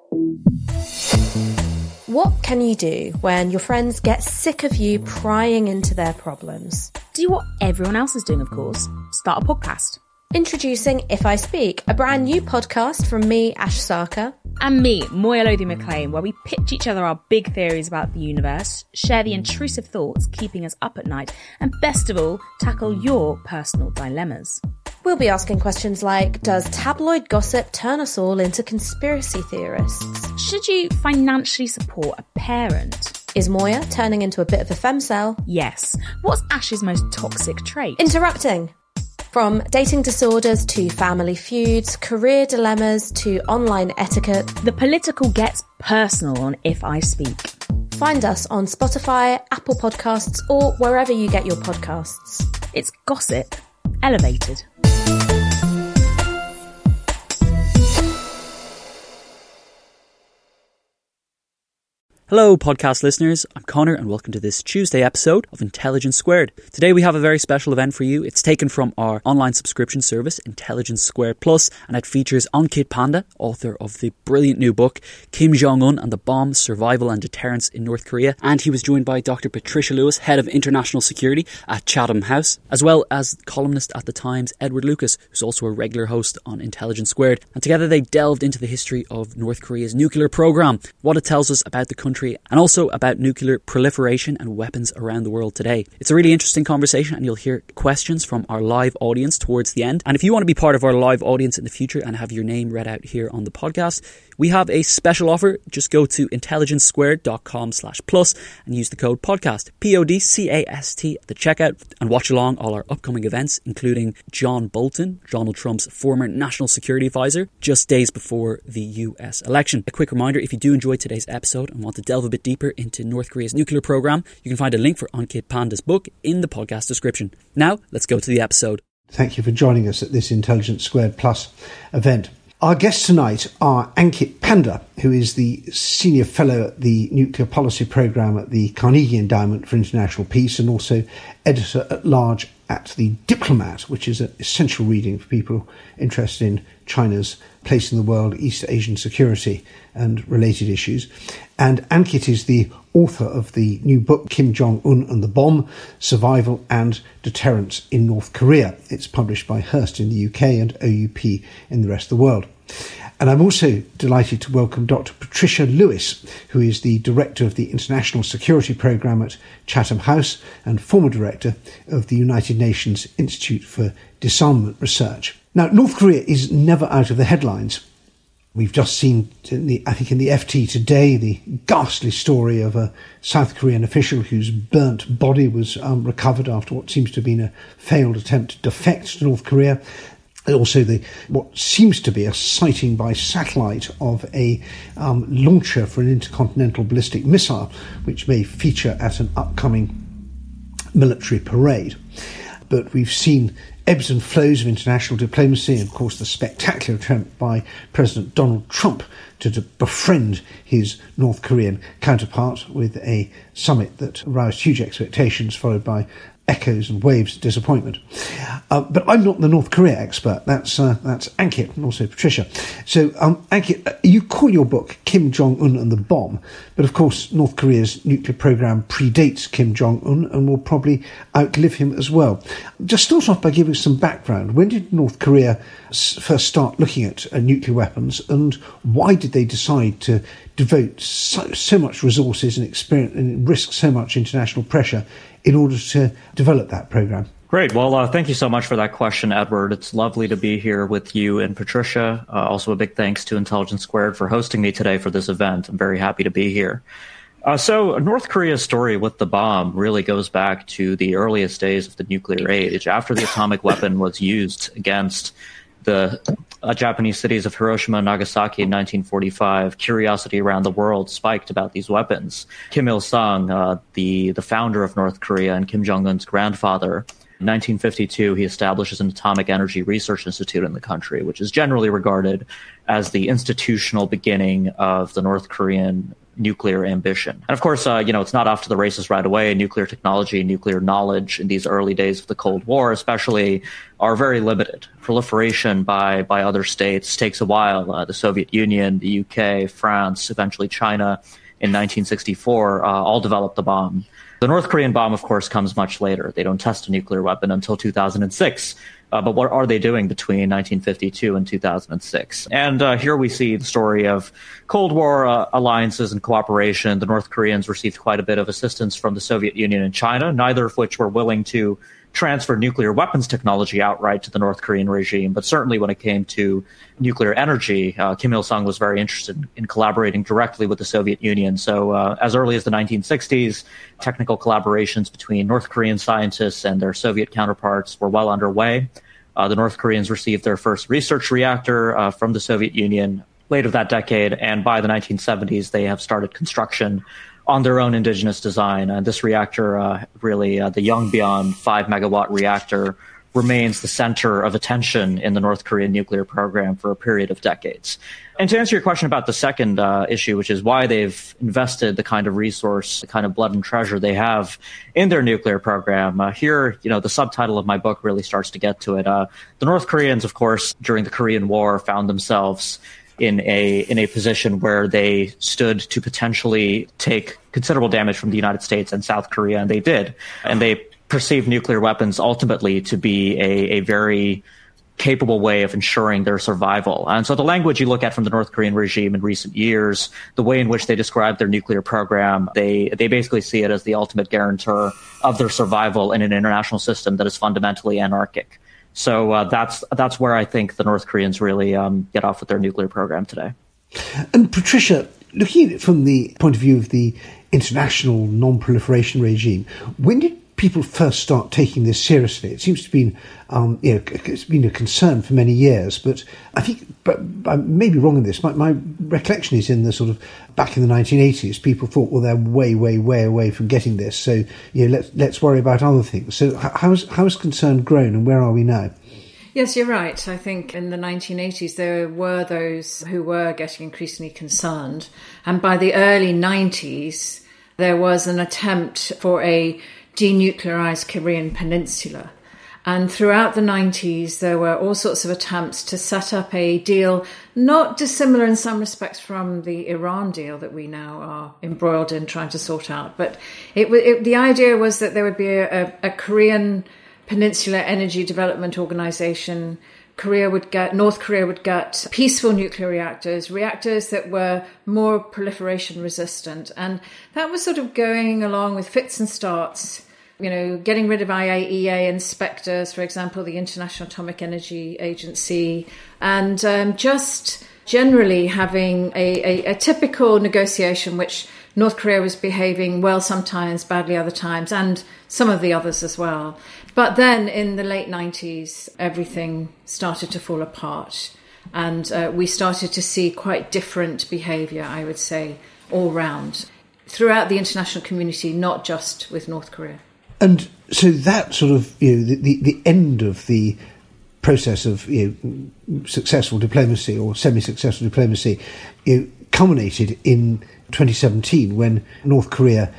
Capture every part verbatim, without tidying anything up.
What can you do when your friends get sick of you prying into their problems? Do what everyone else is doing, of course. Start a podcast. Introducing If I Speak, a brand new podcast from me, Ash Sarkar. And me, Moya Lothian-McLean, where we pitch each other our big theories about the universe, share the intrusive thoughts keeping us up at night, and best of all, tackle your personal dilemmas. We'll be asking questions like, does tabloid gossip turn us all into conspiracy theorists? Should you financially support a parent? Is Moya turning into a bit of a femcel? Yes. What's Ash's most toxic trait? Interrupting. From dating disorders to family feuds, career dilemmas to online etiquette. The political gets personal on If I Speak. Find us on Spotify, Apple Podcasts, or wherever you get your podcasts. It's gossip elevated. Hello, podcast listeners. I'm Connor, and welcome to this Tuesday episode of Intelligence Squared. Today we have a very special event for you. It's taken from our online subscription service, Intelligence Squared Plus, and it features Ankit Panda, author of the brilliant new book, Kim Jong-un and the Bomb, Survival and Deterrence in North Korea. And he was joined by Doctor Patricia Lewis, Head of International Security at Chatham House, as well as columnist at The Times, Edward Lucas, who's also a regular host on Intelligence Squared. And together they delved into the history of North Korea's nuclear program, what it tells us about the country, and also about nuclear proliferation and weapons around the world today. It's a really interesting conversation, and you'll hear questions from our live audience towards the end. And if you want to be part of our live audience in the future and have your name read out here on the podcast, we have a special offer. Just go to intelligencesquared.com slash plus and use the code podcast, P O D C A S T, at the checkout, and watch along all our upcoming events, including John Bolton, Donald Trump's former national security advisor, just days before the U S election. A quick reminder, if you do enjoy today's episode and want to delve a bit deeper into North Korea's nuclear program, you can find a link for Ankit Panda's book in the podcast description. Now, let's go to the episode. Thank you for joining us at this Intelligence Squared Plus event. Our guests tonight are Ankit Panda, who is the Senior Fellow at the Nuclear Policy Programme at the Carnegie Endowment for International Peace, and also Editor-at-Large at The Diplomat, which is an essential reading for people interested in China's place in the world, East Asian security and related issues. And Ankit is the author of the new book, Kim Jong-un and the Bomb, Survival and Deterrence in North Korea. It's published by Hearst in the U K and O U P in the rest of the world. And I'm also delighted to welcome Doctor Patricia Lewis, who is the Director of the International Security Programme at Chatham House and former Director of the United Nations Institute for Disarmament Research. Now, North Korea is never out of the headlines. We've just seen, in the, I think in the F T today, the ghastly story of a South Korean official whose burnt body was um, recovered after what seems to have been a failed attempt to defect to North Korea. Also, the what seems to be a sighting by satellite of a um, launcher for an intercontinental ballistic missile, which may feature at an upcoming military parade. But we've seen ebbs and flows of international diplomacy, and of course the spectacular attempt by President Donald Trump to, to befriend his North Korean counterpart with a summit that aroused huge expectations, followed by echoes and waves of disappointment. Uh, but I'm not the North Korea expert. That's uh, that's Ankit and also Patricia. So, um, Ankit, you call your book Kim Jong-un and the Bomb, but of course North Korea's nuclear program predates Kim Jong-un and will probably outlive him as well. Just start off by giving some background. When did North Korea s- first start looking at uh, nuclear weapons, and why did they decide to devote so, so much resources and experience and risk so much international pressure in order to develop that program? Great. Well, uh, thank you so much for that question, Edward. It's lovely to be here with you and Patricia. Uh, also, a big thanks to Intelligence Squared for hosting me today for this event. I'm very happy to be here. Uh, so North Korea's story with the bomb really goes back to the earliest days of the nuclear age. After the atomic weapon was used against the uh, Japanese cities of Hiroshima and Nagasaki in nineteen forty-five, curiosity around the world spiked about these weapons. Kim Il-sung, uh, the, the founder of North Korea and Kim Jong-un's grandfather, in nineteen fifty-two, he establishes an atomic energy research institute in the country, which is generally regarded as the institutional beginning of the North Korean nuclear ambition. And of course, uh, you know, it's not off to the races right away. Nuclear technology, nuclear knowledge in these early days of the Cold War, especially, are very limited. Proliferation by, by other states takes a while. Uh, the Soviet Union, the U K, France, eventually China in nineteen sixty-four, uh, all developed the bomb. The North Korean bomb, of course, comes much later. They don't test a nuclear weapon until two thousand six. Uh, but what are they doing between nineteen fifty-two and two thousand six? And uh, here we see the story of Cold War uh, alliances and cooperation. The North Koreans received quite a bit of assistance from the Soviet Union and China, neither of which were willing to transfer nuclear weapons technology outright to the North Korean regime. But certainly when it came to nuclear energy, uh, Kim Il-sung was very interested in collaborating directly with the Soviet Union. So uh, as early as the nineteen sixties, technical collaborations between North Korean scientists and their Soviet counterparts were well underway. Uh, the North Koreans received their first research reactor uh, from the Soviet Union late of that decade, and by the nineteen seventies, they have started construction on their own indigenous design. And this reactor, uh, really, uh, the Yongbyon five megawatt reactor, remains the center of attention in the North Korean nuclear program for a period of decades. And to answer your question about the second uh, issue, which is why they've invested the kind of resource, the kind of blood and treasure they have in their nuclear program, uh, here, you know, the subtitle of my book really starts to get to it. Uh, the North Koreans, of course, during the Korean War, found themselves in a in a position where they stood to potentially take considerable damage from the United States and South Korea, and they did. And they perceived nuclear weapons ultimately to be a, a very capable way of ensuring their survival. And so the language you look at from the North Korean regime in recent years, the way in which they describe their nuclear program, they they basically see it as the ultimate guarantor of their survival in an international system that is fundamentally anarchic. So uh, that's that's where I think the North Koreans really um, get off with their nuclear program today. And Patricia, looking at it from the point of view of the international non-proliferation regime, when did people first start taking this seriously? It seems to have been, um, you know, it's been a concern for many years, but I think, but I may be wrong in this, my, my recollection is in the sort of, back in the nineteen eighties, people thought, well, they're way, way, way away from getting this, so, you know, let's, let's worry about other things. So how has, how has concern grown, and where are we now? Yes, you're right. I think in the nineteen eighties, there were those who were getting increasingly concerned. And by the early nineties, there was an attempt for a denuclearized Korean peninsula. And throughout the nineties, there were all sorts of attempts to set up a deal, not dissimilar in some respects from the Iran deal that we now are embroiled in trying to sort out. But it, it, the idea was that there would be a, a Korean Peninsula Energy Development Organization. Korea would get, North Korea would get peaceful nuclear reactors, reactors that were more proliferation resistant. And that was sort of going along with fits and starts, you know, getting rid of I A E A inspectors, for example, the International Atomic Energy Agency, and um, just generally having a, a, a typical negotiation, which North Korea was behaving well sometimes, badly other times, and some of the others as well. But then in the late nineties, everything started to fall apart. And uh, we started to see quite different behaviour, I would say, all round, throughout the international community, not just with North Korea. And so that sort of, you know, the, the, the end of the process of, you know, successful diplomacy or semi-successful diplomacy, you know, culminated in twenty seventeen when North Korea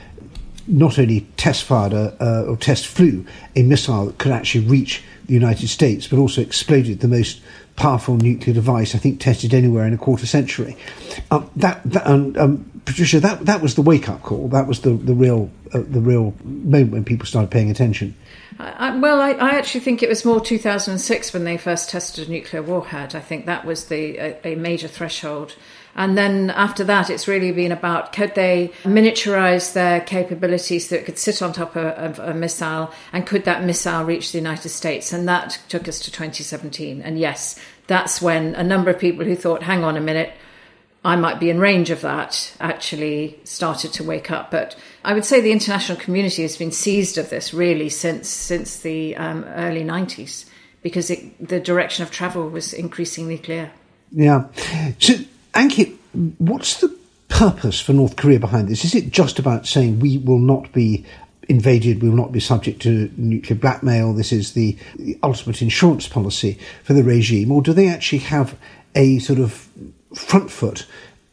not only test fired a, uh, or test flew a missile that could actually reach the United States, but also exploded the most powerful nuclear device, I think, tested anywhere in a quarter century. Um, that, that um, um, Patricia, that that was the wake-up call. That was the the real uh, the real moment when people started paying attention. I, well, I, I actually think it was more two thousand six when they first tested a nuclear warhead. I think that was the a, a major threshold. And then after that, it's really been about, could they miniaturize their capabilities so that it could sit on top of, of a missile, and could that missile reach the United States? And that took us to twenty seventeen. And yes, that's when a number of people who thought, hang on a minute, I might be in range of that, actually started to wake up. But I would say the international community has been seized of this really since since the um, early nineties, because it, the direction of travel was increasingly clear. Yeah. So, Ankit, what's the purpose for North Korea behind this? Is it just about saying we will not be invaded, we will not be subject to nuclear blackmail, this is the, the ultimate insurance policy for the regime, or do they actually have a sort of front foot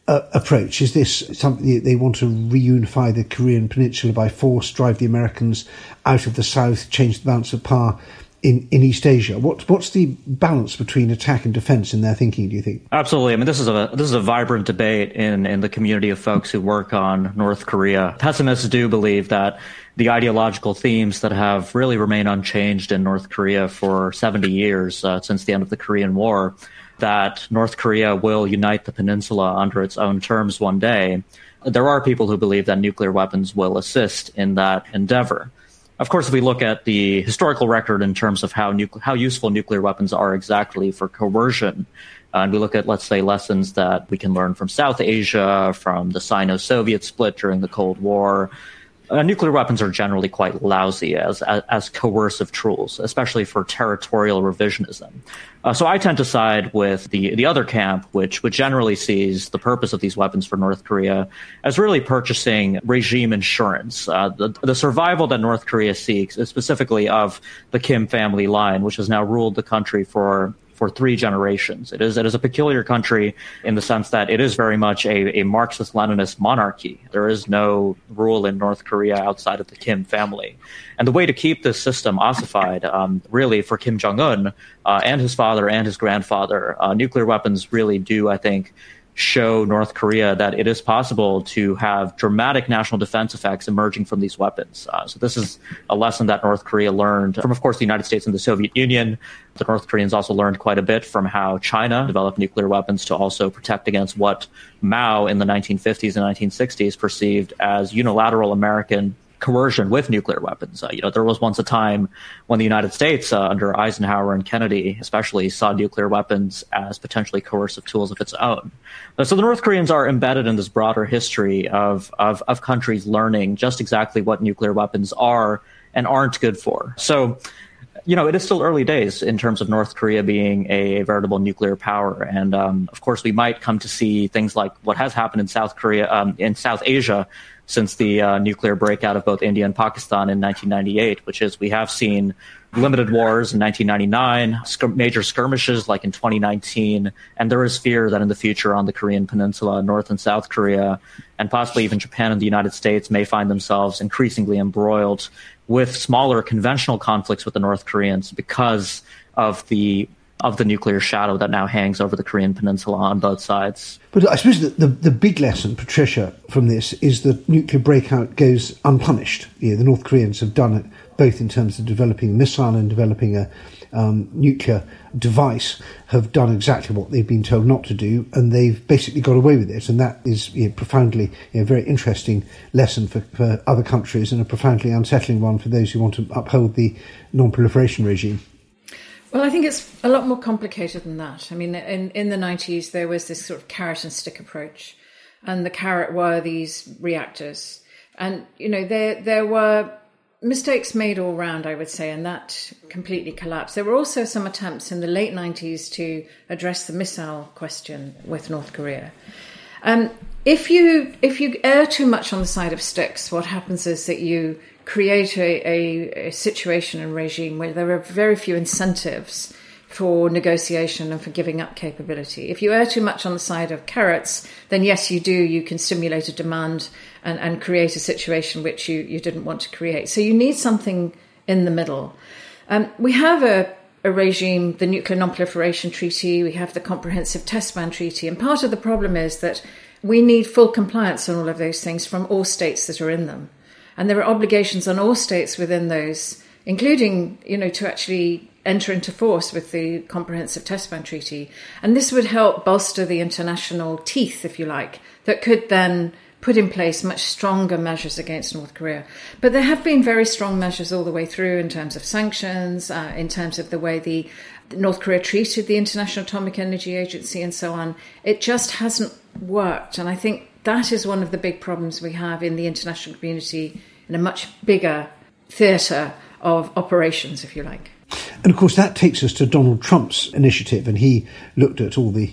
uh, approach? Is this something they want to reunify the Korean Peninsula by force, drive the Americans out of the South, change the balance of power in, in East Asia? What, what's the balance between attack and defence in their thinking, do you think? Absolutely. I mean, this is a this is a vibrant debate in, in the community of folks who work on North Korea. Pessimists do believe that the ideological themes that have really remained unchanged in North Korea for seventy years, uh, since the end of the Korean War, that North Korea will unite the peninsula under its own terms one day. There are people who believe that nuclear weapons will assist in that endeavor. Of course, if we look at the historical record in terms of how nu- how useful nuclear weapons are exactly for coercion, uh, and we look at, let's say, lessons that we can learn from South Asia, from the Sino-Soviet split during the Cold War, Uh, nuclear weapons are generally quite lousy as, as as coercive tools, especially for territorial revisionism. Uh, so I tend to side with the the other camp, which which generally sees the purpose of these weapons for North Korea as really purchasing regime insurance. Uh, the the survival that North Korea seeks is specifically of the Kim family line, which has now ruled the country for. for three generations. It is it is a peculiar country in the sense that it is very much a, a Marxist-Leninist monarchy. There is no rule in North Korea outside of the Kim family. And the way to keep this system ossified, um, really, for Kim Jong-un uh, and his father and his grandfather, uh, nuclear weapons really do, I think, show North Korea that it is possible to have dramatic national defense effects emerging from these weapons. Uh, so this is a lesson that North Korea learned from, of course, the United States and the Soviet Union. The North Koreans also learned quite a bit from how China developed nuclear weapons to also protect against what Mao in the nineteen fifties and nineteen sixties perceived as unilateral American coercion with nuclear weapons. Uh, you know, there was once a time when the United States, uh, under Eisenhower and Kennedy especially, saw nuclear weapons as potentially coercive tools of its own. Uh, so the North Koreans are embedded in this broader history of, of, of countries learning just exactly what nuclear weapons are and aren't good for. So, you know, it is still early days in terms of North Korea being a, a veritable nuclear power. And, um, of course, we might come to see things like what has happened in South Korea, um, in South Asia, since the uh, nuclear breakout of both India and Pakistan in nineteen ninety-eight, which is we have seen limited wars in nineteen ninety-nine, sk- major skirmishes like in twenty nineteen, and there is fear that in the future on the Korean Peninsula, North and South Korea, and possibly even Japan and the United States may find themselves increasingly embroiled with smaller conventional conflicts with the North Koreans because of the of the nuclear shadow that now hangs over the Korean Peninsula on both sides. But I suppose that the, the big lesson, Patricia, from this is that nuclear breakout goes unpunished. You know, the North Koreans have done it both in terms of developing a missile and developing a um, nuclear device, have done exactly what they've been told not to do, and they've basically got away with it. And that is, you know, profoundly, you know, very interesting lesson for, for other countries, and a profoundly unsettling one for those who want to uphold the non-proliferation regime. Well, I think it's a lot more complicated than that. I mean, in, in the nineties, there was this sort of carrot and stick approach. And the carrot were these reactors. And, you know, there there were mistakes made all round, I would say, and that completely collapsed. There were also some attempts in the late nineties to address the missile question with North Korea. Um, if you if you err too much on the side of sticks, what happens is that you create a, a, a situation and regime where there are very few incentives for negotiation and for giving up capability. If you err too much on the side of carrots, then yes, you do. You can stimulate a demand and, and create a situation which you, you didn't want to create. So you need something in the middle. Um, we have a, a regime, the Nuclear Non-Proliferation Treaty, we have the Comprehensive Test Ban Treaty, and part of the problem is that we need full compliance on all of those things from all states that are in them. And there are obligations on all states within those, including, you know, to actually enter into force with the Comprehensive Test Ban Treaty. And this would help bolster the international teeth, if you like, that could then put in place much stronger measures against North Korea. But there have been very strong measures all the way through in terms of sanctions, uh, in terms of the way the North Korea treated the International Atomic Energy Agency and so on. It just hasn't worked. And I think that is one of the big problems we have in the international community in a much bigger theatre of operations, if you like. And of course, that takes us to Donald Trump's initiative, and he looked at all the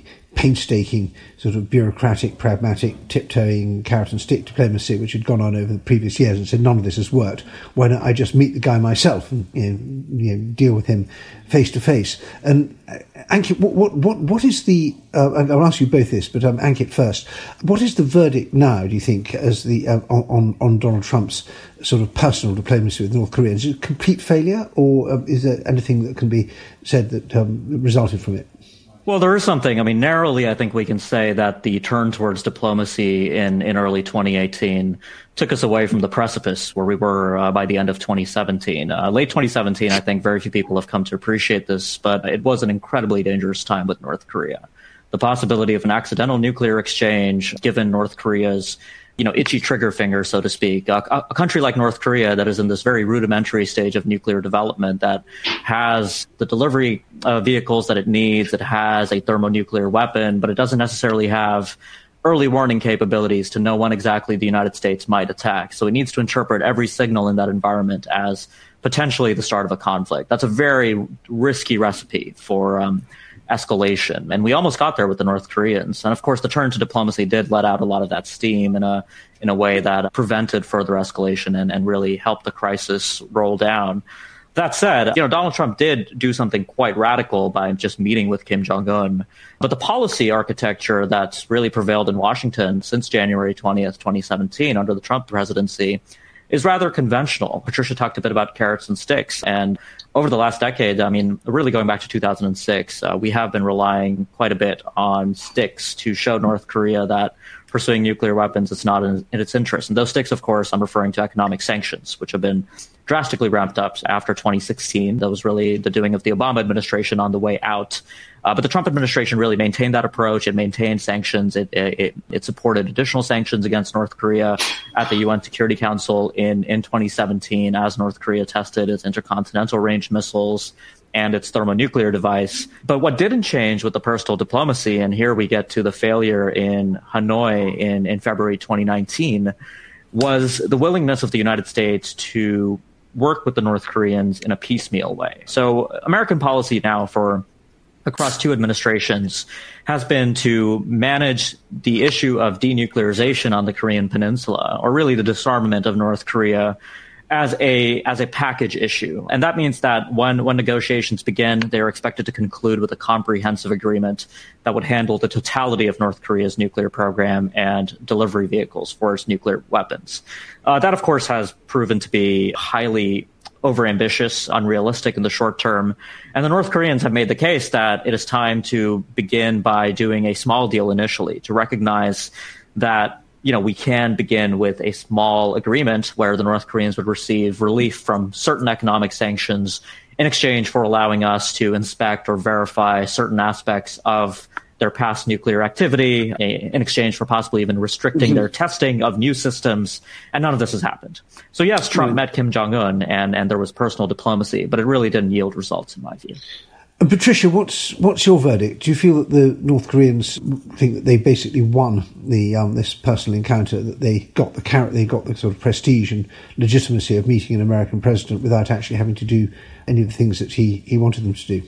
painstaking sort of bureaucratic, pragmatic, tiptoeing, carrot and stick diplomacy which had gone on over the previous years, and said none of this has worked. Why don't I just meet the guy myself and you know, you know, deal with him face to face? And uh, Ankit, what, what what what is the? Uh, I'll ask you both this, but um, Ankit first. What is the verdict now? Do you think, as the uh, on on Donald Trump's sort of personal diplomacy with North Korea? Is it a complete failure, or um, is there anything that can be said that um, resulted from it? Well, there is something. I mean, narrowly, I think we can say that the turn towards diplomacy in, in early twenty eighteen took us away from the precipice where we were uh, by the end of twenty seventeen. Uh, late twenty seventeen, I think very few people have come to appreciate this, but it was an incredibly dangerous time with North Korea. The possibility of an accidental nuclear exchange, given North Korea's you know, itchy trigger finger, so to speak. A, a country like North Korea that is in this very rudimentary stage of nuclear development, that has the delivery uh, vehicles that it needs, it has a thermonuclear weapon, but it doesn't necessarily have early warning capabilities to know when exactly the United States might attack. So it needs to interpret every signal in that environment as potentially the start of a conflict. That's a very risky recipe for um, escalation. And we almost got there with the North Koreans. And of course, the turn to diplomacy did let out a lot of that steam in a in a way that prevented further escalation and, and really helped the crisis roll down. That said, you know, Donald Trump did do something quite radical by just meeting with Kim Jong-un. But the policy architecture that's really prevailed in Washington since January twentieth, twenty seventeen, under the Trump presidency, is rather conventional. Patricia talked a bit about carrots and sticks. And over the last decade, I mean, really going back to two thousand six, uh, we have been relying quite a bit on sticks to show North Korea that pursuing nuclear weapons is not in, in its interest. And those sticks, of course, I'm referring to economic sanctions, which have been drastically ramped up after twenty sixteen. That was really the doing of the Obama administration on the way out. Uh, but the Trump administration really maintained that approach. It maintained sanctions. It, it, it supported additional sanctions against North Korea at the U N Security Council in, in twenty seventeen as North Korea tested its intercontinental range missiles and its thermonuclear device. But what didn't change with the personal diplomacy, and here we get to the failure in Hanoi in, in February twenty nineteen, was the willingness of the United States to work with the North Koreans in a piecemeal way. So American policy now for across two administrations has been to manage the issue of denuclearization on the Korean Peninsula, or really the disarmament of North Korea, as a as a package issue. And that means that when, when negotiations begin, they are expected to conclude with a comprehensive agreement that would handle the totality of North Korea's nuclear program and delivery vehicles for its nuclear weapons. Uh, that, of course, has proven to be highly overambitious, unrealistic in the short term. And the North Koreans have made the case that it is time to begin by doing a small deal initially, to recognize that, you know, we can begin with a small agreement where the North Koreans would receive relief from certain economic sanctions in exchange for allowing us to inspect or verify certain aspects of their past nuclear activity, in exchange for possibly even restricting mm-hmm. their testing of new systems. And none of this has happened. So yes, Trump mm-hmm. met Kim Jong-un and, and there was personal diplomacy, but it really didn't yield results in my view. And Patricia, what's what's your verdict? Do you feel that the North Koreans think that they basically won the um, this personal encounter, that they got the carrot, they got the sort of prestige and legitimacy of meeting an American president without actually having to do any of the things that he, he wanted them to do?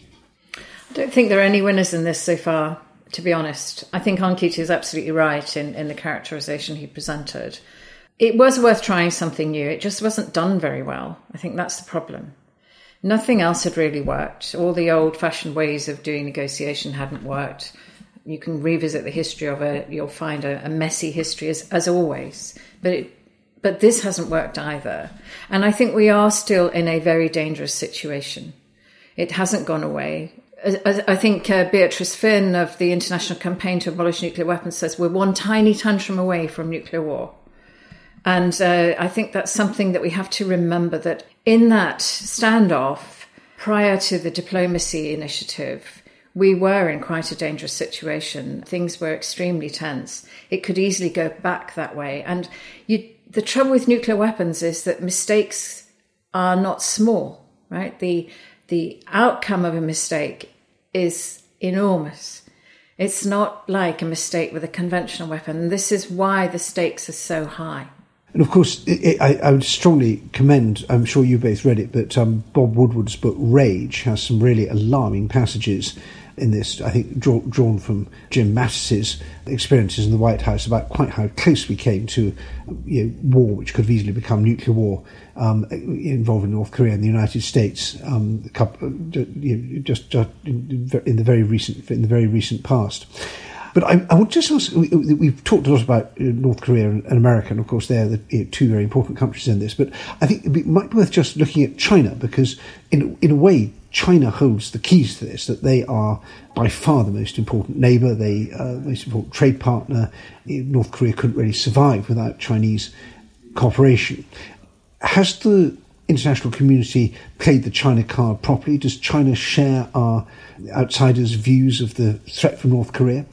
I don't think there are any winners in this so far, to be honest. I think Ankit is absolutely right in, in the characterization he presented. It was worth trying something new. It just wasn't done very well. I think that's the problem. Nothing else had really worked. All the old-fashioned ways of doing negotiation hadn't worked. You can revisit the history of it. You'll find a, a messy history, as, as always. But it, but this hasn't worked either. And I think we are still in a very dangerous situation. It hasn't gone away. I, I think uh, Beatrice Finn of the International Campaign to Abolish Nuclear Weapons says we're one tiny tantrum away from nuclear war. And uh, I think that's something that we have to remember, that in that standoff, prior to the diplomacy initiative, we were in quite a dangerous situation. Things were extremely tense. It could easily go back that way. And you, the trouble with nuclear weapons is that mistakes are not small, right? The, the outcome of a mistake is enormous. It's not like a mistake with a conventional weapon. And this is why the stakes are so high. And of course, it, it, I, I would strongly commend, I'm sure you both read it, but um, Bob Woodward's book Rage has some really alarming passages in this, I think, draw, drawn from Jim Mattis's experiences in the White House about quite how close we came to you know, war, which could have easily become nuclear war, um, involving North Korea and the United States, um, a couple, you know, just, just in the very recent in the very recent past. But I, I would just ask, we, we've talked a lot about North Korea and America, and of course they're the you know, two very important countries in this, but I think it might be worth just looking at China, because in, in a way, China holds the keys to this, that they are by far the most important neighbour, they uh, most important trade partner. North Korea couldn't really survive without Chinese cooperation. Has the international community played the China card properly? Does China share our outsiders' views of the threat from North Korea?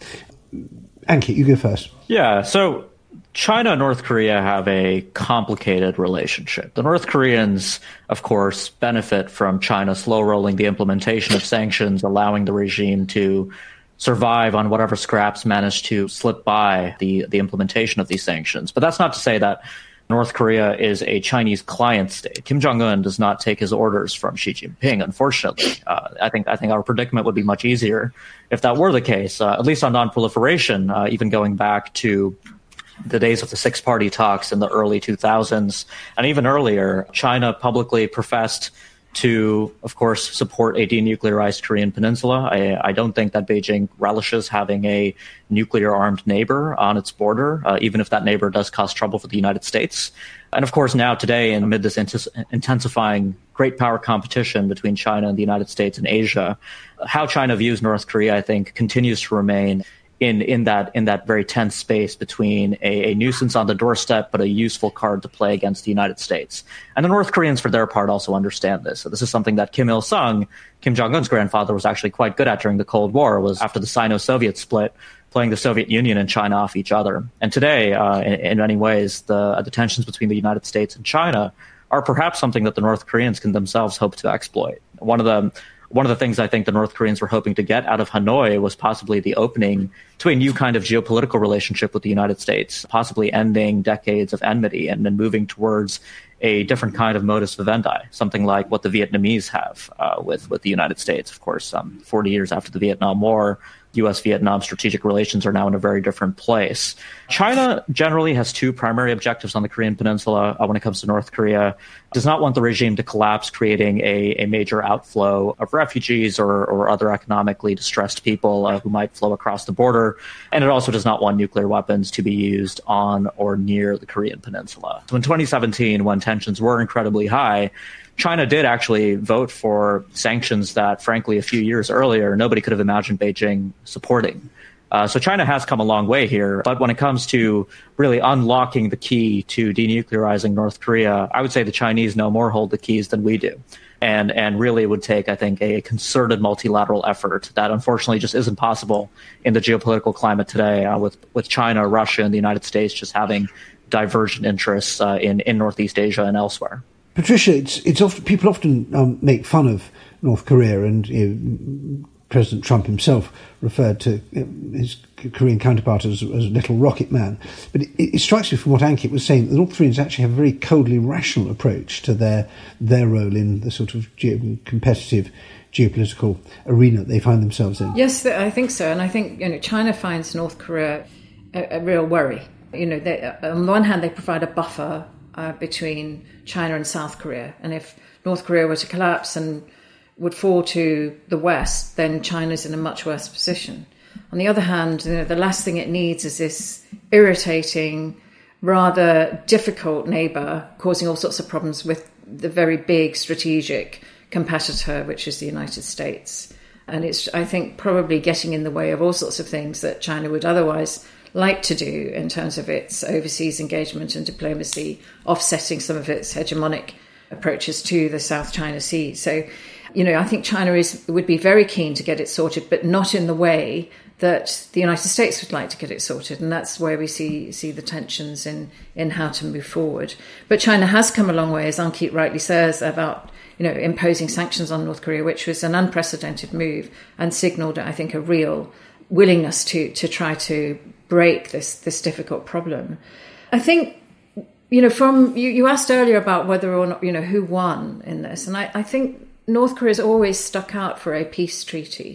Ankit, you go first. Yeah, so China and North Korea have a complicated relationship. The North Koreans, of course, benefit from China slow rolling the implementation of sanctions, allowing the regime to survive on whatever scraps manage to slip by the, the implementation of these sanctions. But that's not to say that North Korea is a Chinese client state. Kim Jong-un does not take his orders from Xi Jinping, unfortunately. Uh, I think I think our predicament would be much easier if that were the case, uh, at least on non-proliferation, uh, even going back to the days of the six-party talks in the early two thousands. And even earlier, China publicly professed to, of course, support a denuclearized Korean peninsula. I, I don't think that Beijing relishes having a nuclear-armed neighbor on its border, uh, even if that neighbor does cause trouble for the United States. And of course, now today, amid this intes- intensifying great power competition between China and the United States and Asia, how China views North Korea, I think, continues to remain in, in that in that very tense space between a, a nuisance on the doorstep, but a useful card to play against the United States. And the North Koreans, for their part, also understand this. So this is something that Kim Il-sung, Kim Jong-un's grandfather, was actually quite good at during the Cold War, was after the Sino-Soviet split, playing the Soviet Union and China off each other. And today, uh, in, in many ways, the, uh, the tensions between the United States and China are perhaps something that the North Koreans can themselves hope to exploit. One of the One of the things I think the North Koreans were hoping to get out of Hanoi was possibly the opening to a new kind of geopolitical relationship with the United States, possibly ending decades of enmity and then moving towards a different kind of modus vivendi, something like what the Vietnamese have uh, with, with the United States. Of course, um, forty years after the Vietnam War, U S Vietnam strategic relations are now in a very different place. China generally has two primary objectives on the Korean Peninsula uh, when it comes to North Korea. It does not want the regime to collapse, creating a, a major outflow of refugees or, or other economically distressed people uh, who might flow across the border. And it also does not want nuclear weapons to be used on or near the Korean Peninsula. So in twenty seventeen, when tensions were incredibly high, China did actually vote for sanctions that, frankly, a few years earlier, nobody could have imagined Beijing supporting. Uh, so China has come a long way here. But when it comes to really unlocking the key to denuclearizing North Korea, I would say the Chinese no more hold the keys than we do. And and really would take, I think, a concerted multilateral effort that unfortunately just isn't possible in the geopolitical climate today, uh, with, with China, Russia, and the United States just having divergent interests uh, in, in Northeast Asia and elsewhere. Patricia, it's it's often people often um, make fun of North Korea, and you know, President Trump himself referred to you know, his Korean counterpart as, as Little Rocket Man. But it, it strikes me from what Ankit was saying that the North Koreans actually have a very coldly rational approach to their their role in the sort of geo- competitive geopolitical arena they find themselves in. Yes, I think so, and I think you know China finds North Korea a, a real worry. You know, they, on the one hand, they provide a buffer Uh, between China and South Korea. And if North Korea were to collapse and would fall to the West, then China's in a much worse position. On the other hand, you know, the last thing it needs is this irritating, rather difficult neighbour causing all sorts of problems with the very big strategic competitor, which is the United States. And it's, I think, probably getting in the way of all sorts of things that China would otherwise like to do in terms of its overseas engagement and diplomacy, offsetting some of its hegemonic approaches to the South China Sea. So, you know, I think China is would be very keen to get it sorted, but not in the way that the United States would like to get it sorted. And that's where we see see the tensions in, in how to move forward. But China has come a long way, as Ankit rightly says, about, you know, imposing sanctions on North Korea, which was an unprecedented move and signalled, I think, a real willingness to to try to break this this difficult problem. I think, you know, from you, you asked earlier about whether or not, you know, who won in this. And I, I think North Korea's always stuck out for a peace treaty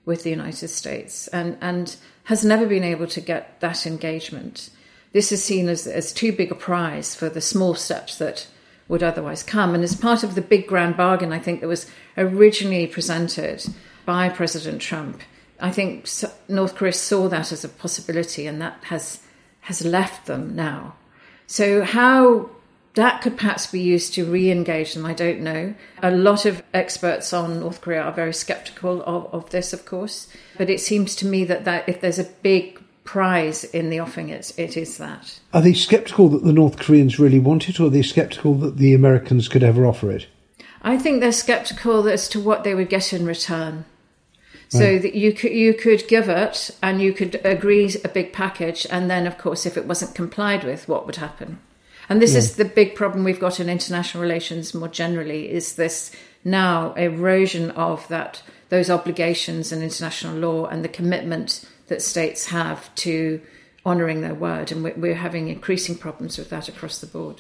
with the United States and, and has never been able to get that engagement. This is seen as, as too big a prize for the small steps that would otherwise come. And as part of the big grand bargain, I think, that was originally presented by President Trump, I think North Korea saw that as a possibility, and that has has left them now. So how that could perhaps be used to re-engage them, I don't know. A lot of experts on North Korea are very sceptical of, of this, of course. But it seems to me that, that if there's a big prize in the offing, it, it is that. Are they sceptical that the North Koreans really want it, or are they sceptical that the Americans could ever offer it? I think they're sceptical as to what they would get in return. So right. that you could you could give it and you could agree a big package, and then, of course, if it wasn't complied with, what would happen? And this yeah. is the big problem we've got in international relations more generally, is this now erosion of that those obligations in international law and the commitment that states have to honouring their word. And we're having increasing problems with that across the board.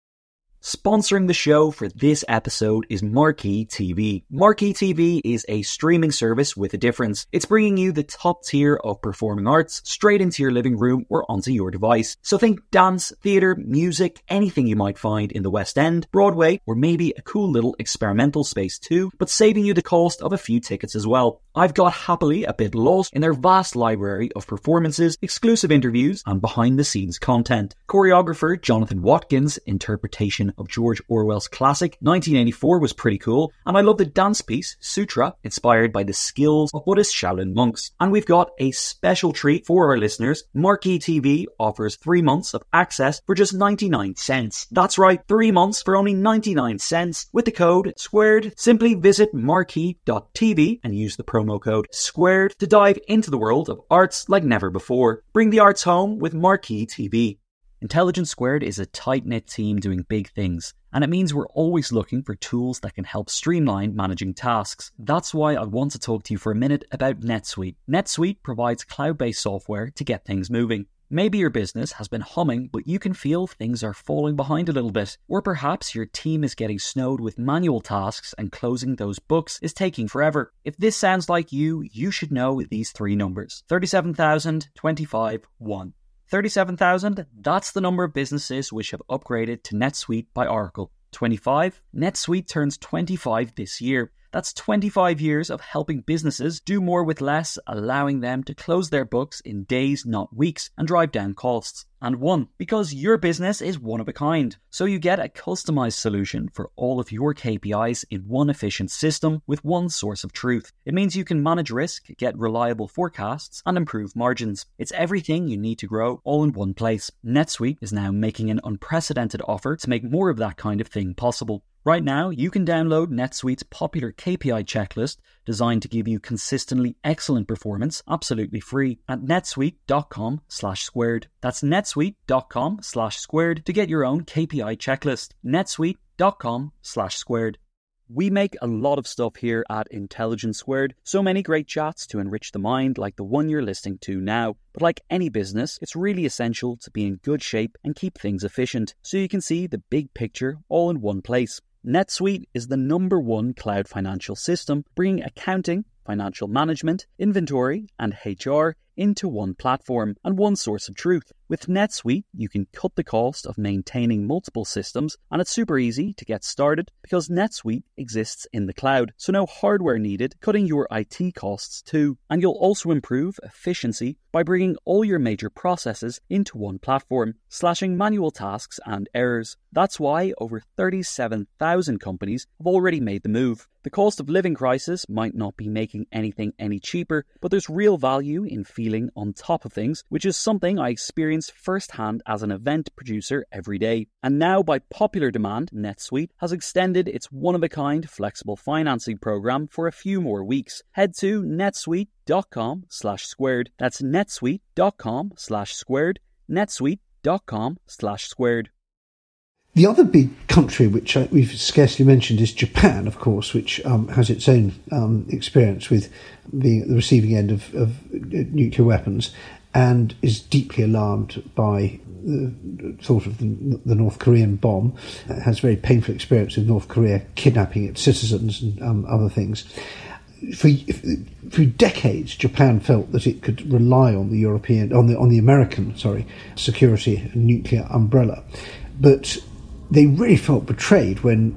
Sponsoring the show for this episode is Marquee T V. Marquee T V is a streaming service with a difference. It's bringing you the top tier of performing arts straight into your living room or onto your device. So think dance, theatre, music, anything you might find in the West End, Broadway, or maybe a cool little experimental space too, but saving you the cost of a few tickets as well. I've got happily a bit lost in their vast library of performances, exclusive interviews, and behind-the-scenes content. Choreographer Jonathan Watkins' interpretation of George Orwell's classic nineteen eighty-four was pretty cool, and I love the dance piece Sutra, inspired by the skills of Buddhist Shaolin monks. And we've got a special treat for our listeners. Marquee T V offers three months of access for just ninety-nine cents. That's right, three months for only ninety-nine cents with the code SQUARED. Simply visit marquee dot t v and use the promo code SQUARED to dive into the world of arts like never before. Bring the arts home with Marquee T V. Intelligence Squared is a tight-knit team doing big things, and it means we're always looking for tools that can help streamline managing tasks. That's why I want to talk to you for a minute about NetSuite. NetSuite provides cloud-based software to get things moving. Maybe your business has been humming, but you can feel things are falling behind a little bit. Or perhaps your team is getting snowed with manual tasks and closing those books is taking forever. If this sounds like you, you should know these three numbers. thirty-seven thousand, twenty-five, one. thirty-seven thousand, that's the number of businesses which have upgraded to NetSuite by Oracle. twenty-five, NetSuite turns twenty-five this year. That's twenty-five years of helping businesses do more with less, allowing them to close their books in days, not weeks, and drive down costs. And one, because your business is one of a kind. So you get a customized solution for all of your K P Is in one efficient system with one source of truth. It means you can manage risk, get reliable forecasts, and improve margins. It's everything you need to grow all in one place. NetSuite is now making an unprecedented offer to make more of that kind of thing possible. Right now, you can download NetSuite's popular K P I checklist designed to give you consistently excellent performance absolutely free at netsuite.com slash squared. That's netsuite.com slash squared to get your own K P I checklist. netsuite.com slash squared. We make a lot of stuff here at Intelligence Squared, so many great chats to enrich the mind like the one you're listening to now. But like any business, it's really essential to be in good shape and keep things efficient, so you can see the big picture all in one place. NetSuite is the number one cloud financial system, bringing accounting, financial management, inventory, and H R into one platform and one source of truth. With NetSuite, you can cut the cost of maintaining multiple systems, and it's super easy to get started because NetSuite exists in the cloud, so no hardware needed, cutting your I T costs too. And you'll also improve efficiency by bringing all your major processes into one platform, slashing manual tasks and errors. That's why over thirty-seven thousand companies have already made the move. The cost of living crisis might not be making anything any cheaper, but there's real value in feeling on top of things, which is something I experience firsthand as an event producer every day. And now, by popular demand, NetSuite has extended its one-of-a-kind flexible financing program for a few more weeks. Head to netsuite.com slash squared. That's netsuite.com slash squared. netsuite.com slash squared. The other big country, which we've scarcely mentioned, is Japan, of course, which um, has its own um, experience with the, the receiving end of, of nuclear weapons and is deeply alarmed by the thought of the, the North Korean bomb. It has very painful experience with North Korea kidnapping its citizens and um, other things. for for decades, Japan felt that it could rely on the European, on the on the American, sorry, security and nuclear umbrella, but they really felt betrayed when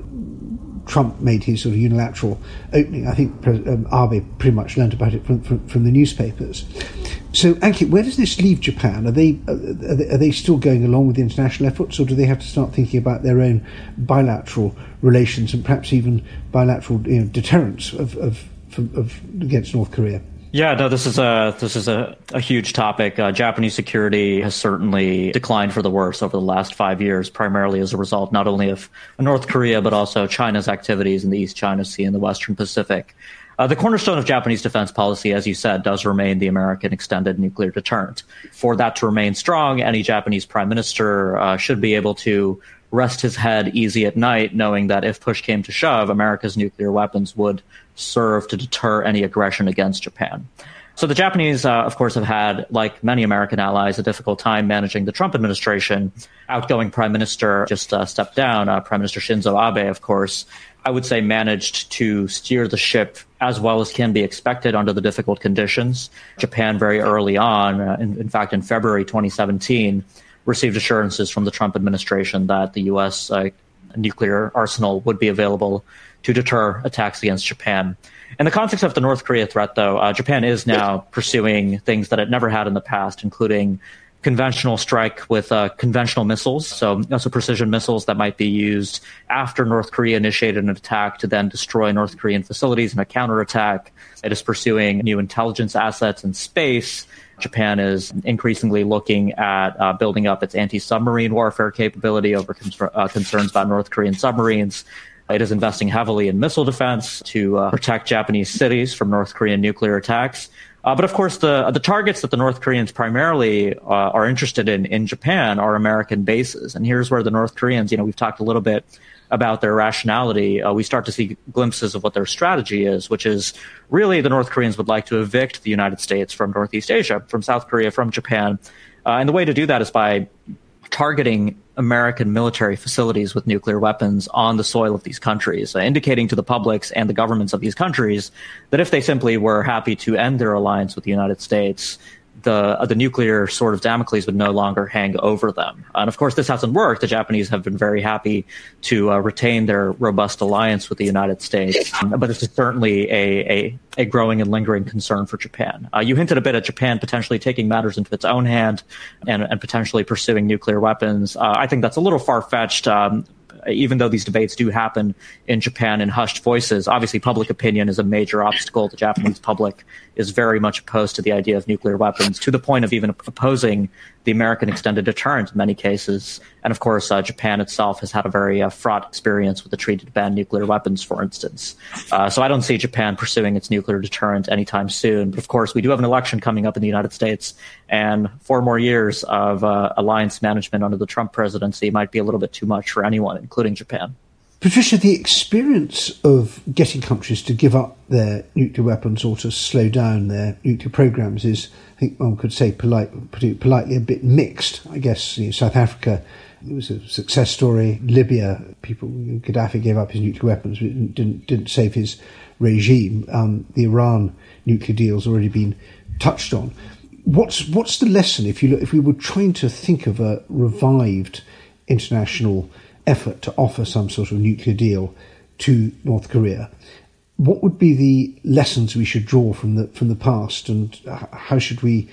Trump made his sort of unilateral opening. I think um, Abe pretty much learned about it from, from, from the newspapers. So, Ankit, where does this leave Japan? Are they, are they are they still going along with the international efforts, or do they have to start thinking about their own bilateral relations and perhaps even bilateral, you know, deterrence of, of, of against North Korea? Yeah, no, this is a this is a, a huge topic. Uh, Japanese security has certainly declined for the worse over the last five years, primarily as a result not only of North Korea, but also China's activities in the East China Sea and the Western Pacific. Uh, the cornerstone of Japanese defense policy, as you said, does remain the American extended nuclear deterrent. For that to remain strong, any Japanese prime minister uh, should be able to rest his head easy at night, knowing that if push came to shove, America's nuclear weapons would serve to deter any aggression against Japan. So the Japanese, uh, of course, have had, like many American allies, a difficult time managing the Trump administration. Outgoing prime minister just uh, stepped down. Uh, Prime Minister Shinzo Abe, of course, I would say managed to steer the ship as well as can be expected under the difficult conditions. Japan very early on, uh, in, in fact, in February twenty seventeen, received assurances from the Trump administration that the U S uh, nuclear arsenal would be available to deter attacks against Japan. In the context of the North Korea threat, though, uh, Japan is now pursuing things that it never had in the past, including conventional strike with uh, conventional missiles, so also precision missiles that might be used after North Korea initiated an attack to then destroy North Korean facilities in a counterattack. It is pursuing new intelligence assets in space. Japan is increasingly looking at uh, building up its anti-submarine warfare capability over con- uh, concerns about North Korean submarines. It is investing heavily in missile defense to uh, protect Japanese cities from North Korean nuclear attacks. Uh, but of course, the the targets that the North Koreans primarily uh, are interested in in Japan are American bases. And here's where the North Koreans, you know, we've talked a little bit about their rationality. Uh, we start to see glimpses of what their strategy is, which is really the North Koreans would like to evict the United States from Northeast Asia, from South Korea, from Japan. Uh, and the way to do that is by targeting American military facilities with nuclear weapons on the soil of these countries, uh, indicating to the publics and the governments of these countries that if they simply were happy to end their alliance with the United States, the uh, the nuclear sword of Damocles would no longer hang over them. And of course, this hasn't worked. The Japanese have been very happy to uh, retain their robust alliance with the United States. Um, but this is certainly a, a, a growing and lingering concern for Japan. Uh, you hinted a bit at Japan potentially taking matters into its own hand and, and potentially pursuing nuclear weapons. Uh, I think that's a little far-fetched. Um, even though these debates do happen in Japan in hushed voices, obviously public opinion is a major obstacle. The Japanese public is very much opposed to the idea of nuclear weapons, to the point of even opposing the American extended deterrent in many cases. And of course, uh, Japan itself has had a very uh, fraught experience with the treaty to ban nuclear weapons, for instance. Uh, so I don't see Japan pursuing its nuclear deterrent anytime soon. But of course, we do have an election coming up in the United States, and four more years of uh, alliance management under the Trump presidency might be a little bit too much for anyone, including Japan. Patricia, the experience of getting countries to give up their nuclear weapons or to slow down their nuclear programs is, I think one could say polite, put it politely, a bit mixed. I guess you know, South Africa, it was a success story. Libya, people, Gaddafi gave up his nuclear weapons, but didn't, didn't, didn't save his regime. Um, the Iran nuclear deal's already been touched on. What's what's the lesson if you look, if we were trying to think of a revived international effort to offer some sort of nuclear deal to North Korea? What would be the lessons we should draw from the from the past, and how should we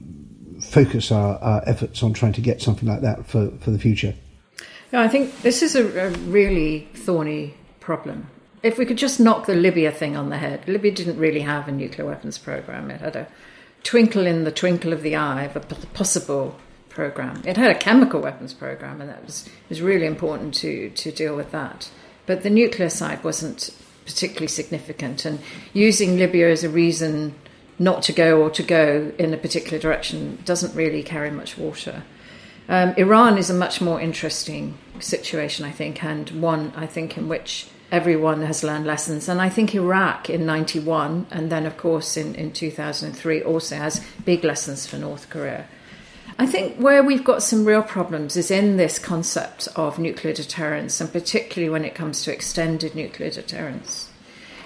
focus our, our efforts on trying to get something like that for, for the future? Yeah, I think this is a, a really thorny problem. If we could just knock the Libya thing on the head. Libya didn't really have a nuclear weapons program. It had a twinkle in the twinkle of the eye of a possible program. It had a chemical weapons program, and that was, was really important to, to deal with that. But the nuclear side wasn't particularly significant, and using Libya as a reason not to go or to go in a particular direction doesn't really carry much water. Um, Iran is a much more interesting situation, I think, and one, I think, in which everyone has learned lessons. And I think Iraq in ninety-one, and then, of course, in, in two thousand three, also has big lessons for North Korea. I think where we've got some real problems is in this concept of nuclear deterrence, and particularly when it comes to extended nuclear deterrence.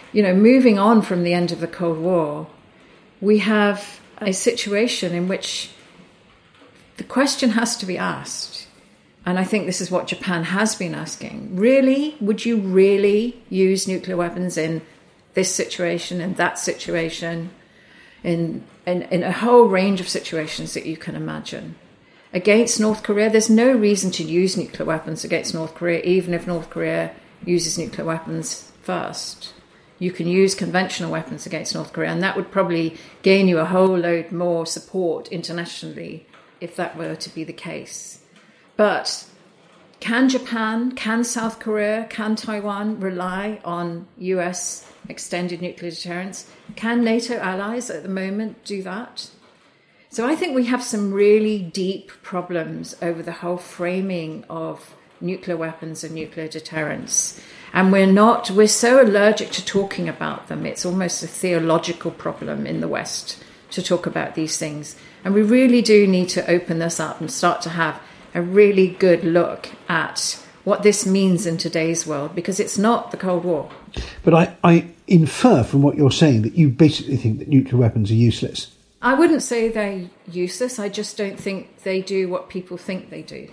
you know, moving on from the end of the Cold War, we have a situation in which the question has to be asked. And I think this is what Japan has been asking. Really? Would you really use nuclear weapons in this situation, in that situation, in, in, in a whole range of situations that you can imagine? Against North Korea, there's no reason to use nuclear weapons against North Korea, even if North Korea uses nuclear weapons first. You can use conventional weapons against North Korea, and that would probably gain you a whole load more support internationally if that were to be the case. But can Japan, can South Korea, can Taiwan rely on U S extended nuclear deterrence? Can NATO allies at the moment do that? So I think we have some really deep problems over the whole framing of nuclear weapons and nuclear deterrence. And we're not, we're so allergic to talking about them. It's almost a theological problem in the West to talk about these things. And we really do need to open this up and start to have a really good look at what this means in today's world, because it's not the Cold War. But I, I infer from what you're saying that you basically think that nuclear weapons are useless. I wouldn't say they're useless. I just don't think they do what people think they do.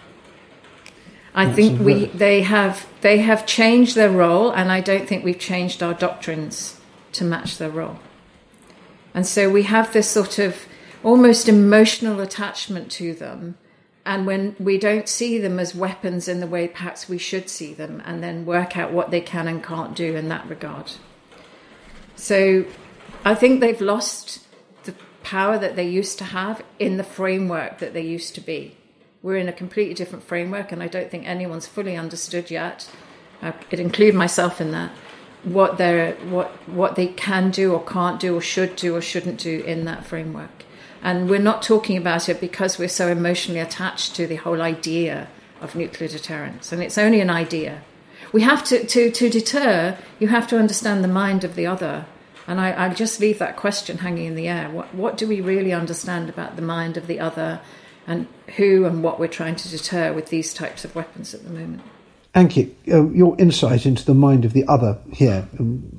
I That's think we they have they have changed their role, and I don't think we've changed our doctrines to match their role. And so we have this sort of almost emotional attachment to them, and when we don't see them as weapons in the way perhaps we should see them, and then work out what they can and can't do in that regard. So I think they've lost the power that they used to have in the framework that they used to be. We're in a completely different framework, and I don't think anyone's fully understood yet. Uh, it include myself in that. What they what what they can do or can't do or should do or shouldn't do in that framework. And we're not talking about it because we're so emotionally attached to the whole idea of nuclear deterrence. And it's only an idea. We have to, to, to deter, you have to understand the mind of the other. And I, I just leave that question hanging in the air. What, what do we really understand about the mind of the other, and who and what we're trying to deter with these types of weapons at the moment? Ankit, uh, your insight into the mind of the other here, um,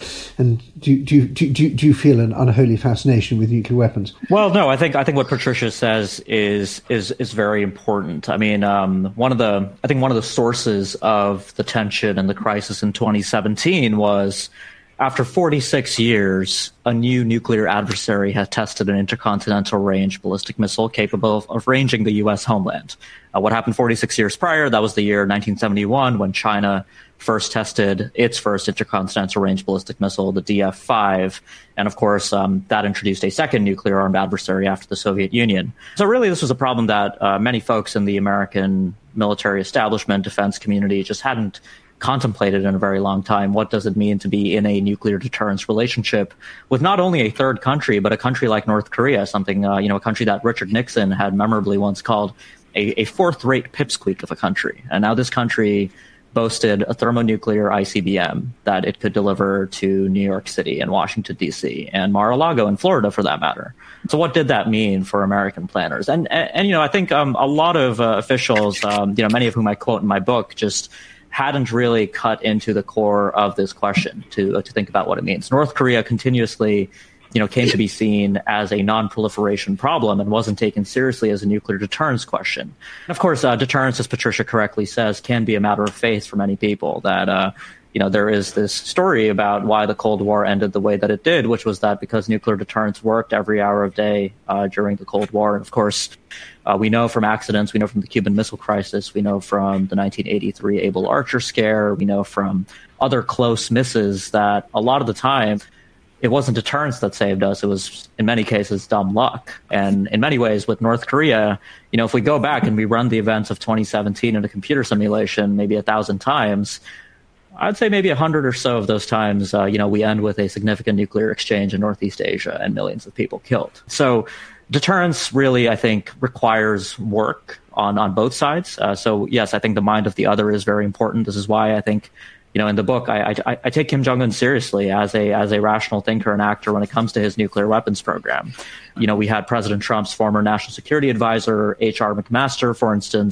and do, do, do, do, do you feel an unholy fascination with nuclear weapons? Well, no, I think I think what Patricia says is is is very important. I mean, um, one of the I think one of the sources of the tension and the crisis in twenty seventeen was, after forty-six years, a new nuclear adversary has tested an intercontinental range ballistic missile capable of, of ranging the U S homeland. Uh, what happened forty-six years prior? That was the year nineteen seventy-one, when China first tested its first intercontinental range ballistic missile, the D F five. And of course, um, that introduced a second nuclear armed adversary after the Soviet Union. So really, this was a problem that uh, many folks in the American military establishment, defense community just hadn't contemplated in a very long time. What does it mean to be in a nuclear deterrence relationship with not only a third country, but a country like North Korea, something, uh, you know, a country that Richard Nixon had memorably once called a, a fourth-rate pipsqueak of a country. And now this country boasted a thermonuclear I C B M that it could deliver to New York City and Washington, D C, and Mar-a-Lago in Florida, for that matter. So what did that mean for American planners? And, and, and you know, I think um, a lot of uh, officials, um, you know, many of whom I quote in my book, just hadn't really cut into the core of this question to uh, to think about what it means. North Korea continuously, you know, came to be seen as a non-proliferation problem and wasn't taken seriously as a nuclear deterrence question. And of course, uh, deterrence, as Patricia correctly says, can be a matter of faith for many people. That uh, you know, there is this story about why the Cold War ended the way that it did, which was that because nuclear deterrence worked every hour of day uh, during the Cold War. And of course, Uh, we know from accidents, we know from the Cuban Missile Crisis, we know from the nineteen eighty-three Able Archer scare, we know from other close misses that a lot of the time it wasn't deterrence that saved us. It was, in many cases, dumb luck. And in many ways, with North Korea, you know, if we go back and we run the events of twenty seventeen in a computer simulation maybe a thousand times, I'd say maybe a hundred or so of those times, uh, you know, we end with a significant nuclear exchange in Northeast Asia and millions of people killed. So deterrence really, I think, requires work on, on both sides. Uh, so, yes, I think the mind of the other is very important. This is why I think, you know, in the book, I, I, I take Kim Jong-un seriously as a as a rational thinker and actor when it comes to his nuclear weapons program. You know, we had President Trump's former national security advisor, H R McMaster, for instance,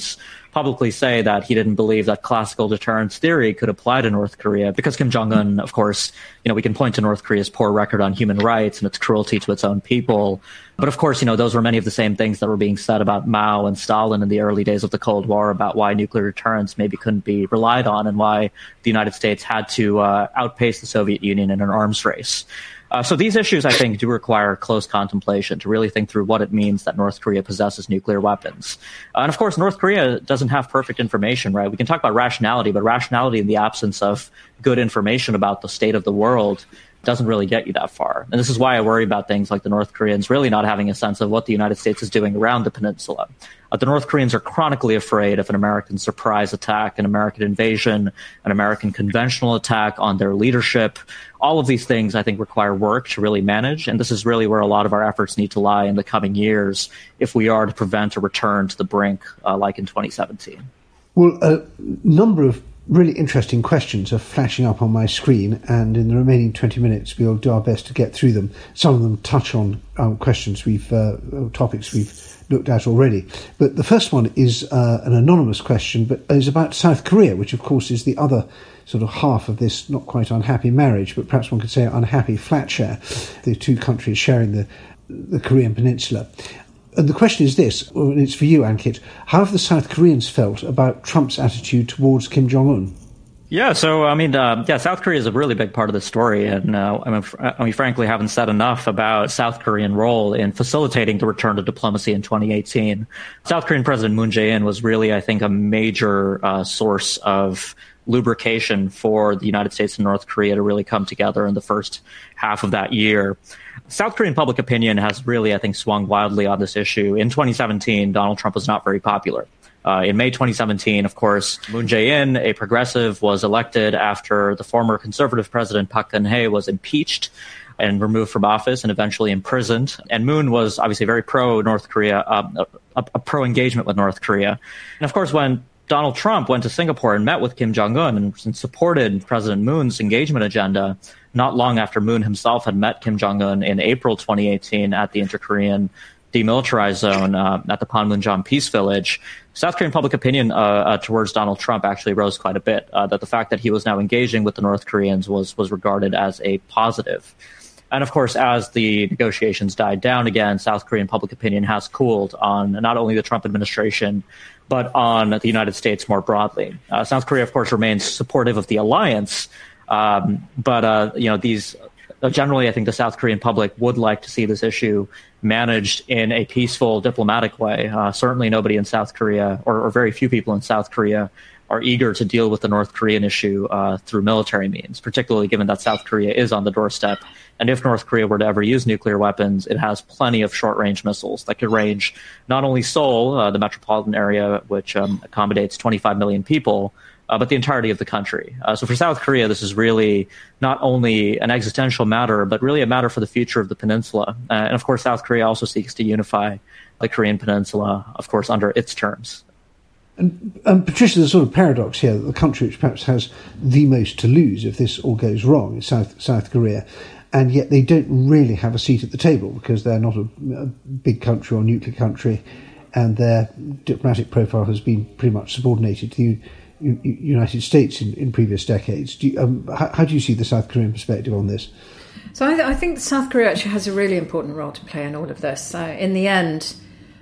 publicly say that he didn't believe that classical deterrence theory could apply to North Korea, because Kim Jong-un, of course, you know, we can point to North Korea's poor record on human rights and its cruelty to its own people. But of course, you know, those were many of the same things that were being said about Mao and Stalin in the early days of the Cold War about why nuclear deterrence maybe couldn't be relied on and why the United States had to uh, outpace the Soviet Union in an arms race. Uh, so these issues, I think, do require close contemplation to really think through what it means that North Korea possesses nuclear weapons. Uh, and of course, North Korea doesn't have perfect information, right? We can talk about rationality, but rationality in the absence of good information about the state of the world doesn't really get you that far. And this is why I worry about things like the North Koreans really not having a sense of what the United States is doing around the peninsula. Uh, the North Koreans are chronically afraid of an American surprise attack, an American invasion, an American conventional attack on their leadership. All of these things, I think, require work to really manage. And this is really where a lot of our efforts need to lie in the coming years if we are to prevent a return to the brink uh, like in twenty seventeen. Well, a number of really interesting questions are flashing up on my screen, and in the remaining twenty minutes we'll do our best to get through them. Some of them touch on um, questions we've, uh, topics we've looked at already. But the first one is uh, an anonymous question, but is about South Korea, which of course is the other sort of half of this not quite unhappy marriage, but perhaps one could say unhappy flat share, the two countries sharing the, the Korean peninsula. And the question is this, and it's for you, Ankit. How have the South Koreans felt about Trump's attitude towards Kim Jong-un? Yeah, so, I mean, uh, yeah, South Korea is a really big part of the story. And uh, I, mean, fr- I mean, frankly, haven't said enough about South Korean role in facilitating the return to diplomacy in twenty eighteen. South Korean President Moon Jae-in was really, I think, a major uh, source of lubrication for the United States and North Korea to really come together in the first half of that year. South Korean public opinion has really, I think, swung wildly on this issue. In twenty seventeen, Donald Trump was not very popular. Uh, in May twenty seventeen, of course, Moon Jae-in, a progressive, was elected after the former conservative president Park Geun-hye was impeached and removed from office and eventually imprisoned. And Moon was obviously very pro-North Korea, um, a, a pro-engagement with North Korea. And of course, when Donald Trump went to Singapore and met with Kim Jong-un and, and supported President Moon's engagement agenda, not long after Moon himself had met Kim Jong-un in April twenty eighteen at the Inter-Korean Demilitarized Zone uh, at the Panmunjom Peace Village, South Korean public opinion uh, uh, towards Donald Trump actually rose quite a bit. Uh, that the fact that he was now engaging with the North Koreans was was regarded as a positive. And of course, as the negotiations died down again, South Korean public opinion has cooled on not only the Trump administration, but on the United States more broadly. Uh, South Korea, of course, remains supportive of the alliance, um, but uh, you know these. Generally, I think the South Korean public would like to see this issue managed in a peaceful, diplomatic way. Uh, certainly nobody in South Korea, or, or very few people in South Korea, are eager to deal with the North Korean issue uh, through military means, particularly given that South Korea is on the doorstep. And if North Korea were to ever use nuclear weapons, it has plenty of short-range missiles that could range not only Seoul, uh, the metropolitan area, which um, accommodates twenty-five million people, Uh, but the entirety of the country. Uh, so for South Korea, this is really not only an existential matter, but really a matter for the future of the peninsula. Uh, and of course, South Korea also seeks to unify the Korean peninsula, of course, under its terms. And um, Patricia, there's a sort of paradox here that the country which perhaps has the most to lose if this all goes wrong is South, South Korea. And yet they don't really have a seat at the table because they're not a, a big country or nuclear country, and their diplomatic profile has been pretty much subordinated to the United States in, in previous decades. Do you, um, how, how do you see the South Korean perspective on this? So I, th- I think South Korea actually has a really important role to play in all of this. Uh, in the end,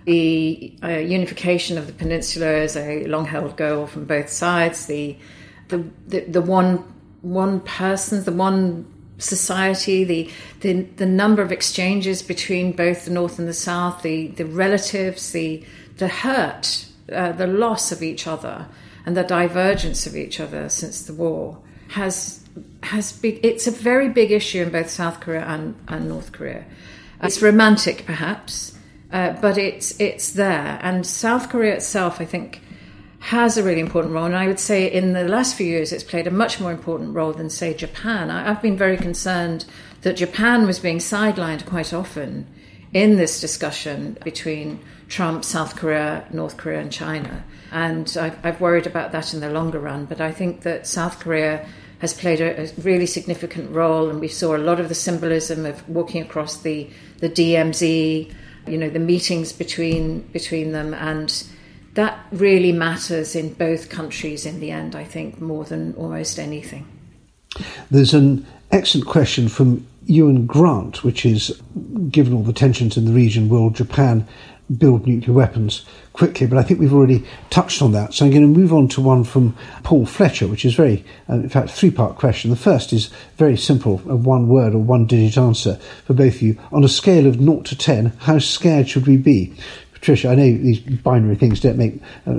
the uh, unification of the peninsula is a long-held goal from both sides. The the the, the one one person, the one society, the, the the number of exchanges between both the North and the South, the the relatives, the the hurt, uh, the loss of each other, and the divergence of each other since the war has has been, it's a very big issue in both South Korea and, and North Korea. It's romantic, perhaps, uh, but it's it's there. And South Korea itself, I think, has a really important role. And I would say in the last few years, it's played a much more important role than, say, Japan. I, I've been very concerned that Japan was being sidelined quite often in this discussion between Trump, South Korea, North Korea, and China. And I've, I've worried about that in the longer run. But I think that South Korea has played a, a really significant role, and we saw a lot of the symbolism of walking across the, the D M Z, you know, the meetings between between them, and that really matters in both countries in the end, I think, more than almost anything. There's an excellent question from Ewan Grant, which is, given all the tensions in the region, will Japan build nuclear weapons quickly? But I think we've already touched on that. So I'm going to move on to one from Paul Fletcher, which is very, uh, in fact, a three-part question. The first is very simple, a one-word or one-digit answer for both of you. On a scale of zero to ten, how scared should we be? Patricia, I know these binary things don't make uh,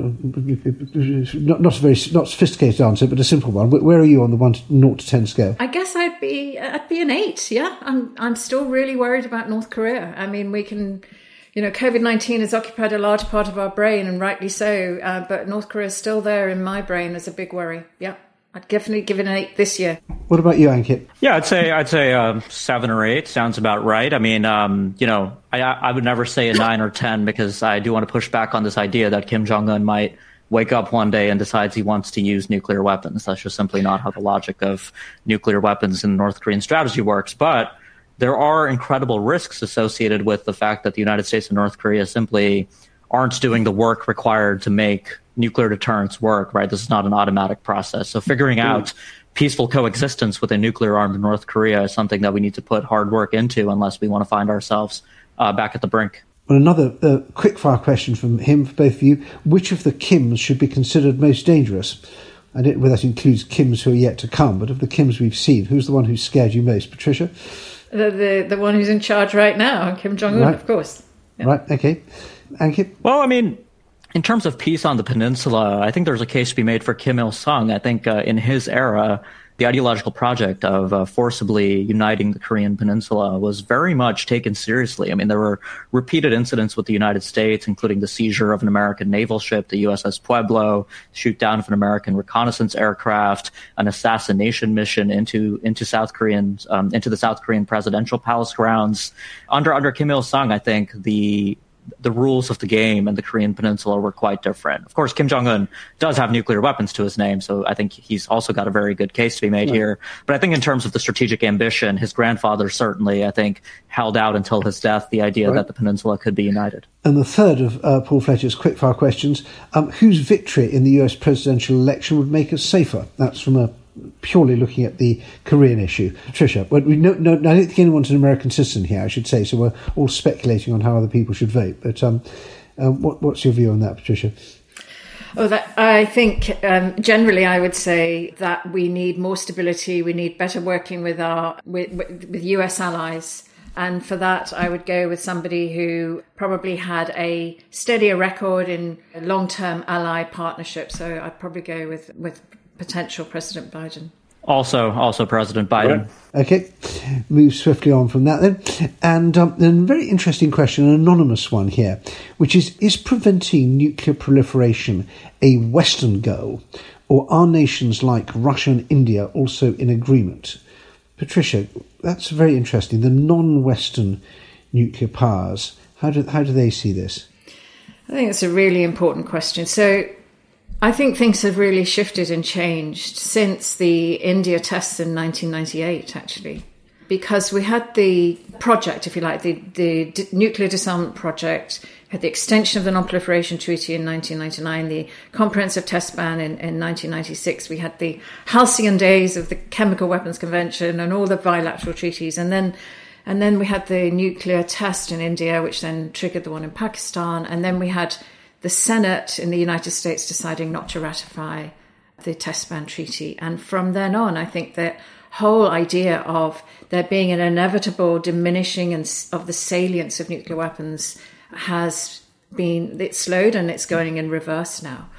not not a very not sophisticated answer, but a simple one. Where are you on the one to zero to ten scale? I guess I'd be I'd be an eight. Yeah, I'm I'm still really worried about North Korea. I mean, we can, you know, COVID nineteen has occupied a large part of our brain, and rightly so. Uh, but North Korea is still there in my brain as a big worry. Yeah, I'd definitely give it an eight this year. What about you, Ankit? Yeah, I'd say I'd say um, seven or eight sounds about right. I mean, um, you know, I I would never say a nine or ten because I do want to push back on this idea that Kim Jong-un might wake up one day and decides he wants to use nuclear weapons. That's just simply not how the logic of nuclear weapons in North Korean strategy works. But there are incredible risks associated with the fact that the United States and North Korea simply aren't doing the work required to make nuclear deterrence work, right? This is not an automatic process. So figuring out peaceful coexistence with a nuclear-armed North Korea is something that we need to put hard work into unless we want to find ourselves uh, back at the brink. Well, another uh, quick-fire question from him for both of you. Which of the Kims should be considered most dangerous? I don't know whether that includes Kims who are yet to come, but of the Kims we've seen, who's the one who's scared you most? Patricia? The the, the one who's in charge right now, Kim Jong-un, right. Of course. Yeah. Right, okay. Ankit? Well, I mean, in terms of peace on the peninsula, I think there's a case to be made for Kim Il-sung. I think uh, in his era, the ideological project of uh, forcibly uniting the Korean peninsula was very much taken seriously. I mean, there were repeated incidents with the United States, including the seizure of an American naval ship, the U S S Pueblo, shoot down of an American reconnaissance aircraft, an assassination mission into into South Korean um, into the South Korean presidential palace grounds. Under under Kim Il-sung, I think the the rules of the game in the Korean peninsula were quite different. Of course, Kim Jong-un does have nuclear weapons to his name, so I think he's also got a very good case to be made yeah. here. But I think in terms of the strategic ambition, his grandfather certainly, I think, held out until his death the idea right. that the peninsula could be united. And the third of uh, Paul Fletcher's quickfire questions, um, whose victory in the U S presidential election would make us safer? That's from a purely looking at the Korean issue. Patricia, well, we know, no, I don't think anyone's an American citizen here, I should say, so we're all speculating on how other people should vote. But um, uh, what, what's your view on that, Patricia? Oh, that, I think um, generally I would say that we need more stability. We need better working with our with, with U S allies. And for that, I would go with somebody who probably had a steadier record in long-term ally partnership. So I'd probably go with, with potential President Biden. Also, also President Biden. Okay, move swiftly on from that then. And um, then a very interesting question, an anonymous one here, which is, is preventing nuclear proliferation a Western goal, or are nations like Russia and India also in agreement? Patricia, that's very interesting. The non-Western nuclear powers, how do, how do they see this? I think it's a really important question. So I think things have really shifted and changed since the India tests in nineteen ninety-eight, actually, because we had the project, if you like, the, the D- nuclear disarmament project, had the extension of the Non-Proliferation Treaty in nineteen ninety-nine, the comprehensive test ban in, in nineteen ninety-six. We had the halcyon days of the Chemical Weapons Convention and all the bilateral treaties. And then and then we had the nuclear test in India, which then triggered the one in Pakistan. And then we had the Senate in the United States deciding not to ratify the test ban treaty. And from then on, I think the whole idea of there being an inevitable diminishing of the salience of nuclear weapons has been, it's slowed and it's going in reverse now.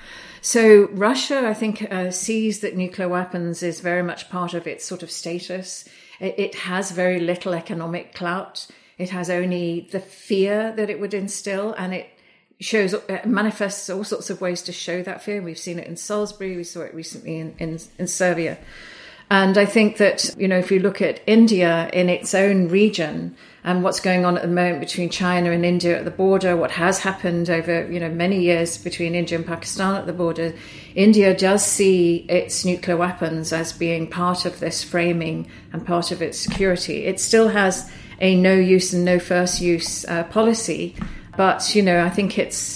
So Russia, I think, uh, sees that nuclear weapons is very much part of its sort of status. It, it has very little economic clout. It has only the fear that it would instill, and it shows, it manifests all sorts of ways to show that fear. We've seen it in Salisbury. We saw it recently in, in, in Serbia. And I think that, you know, if you look at India in its own region and what's going on at the moment between China and India at the border, what has happened over, you know, many years between India and Pakistan at the border, India does see its nuclear weapons as being part of this framing and part of its security. It still has a no use and no first use uh, policy. But, you know, I think it's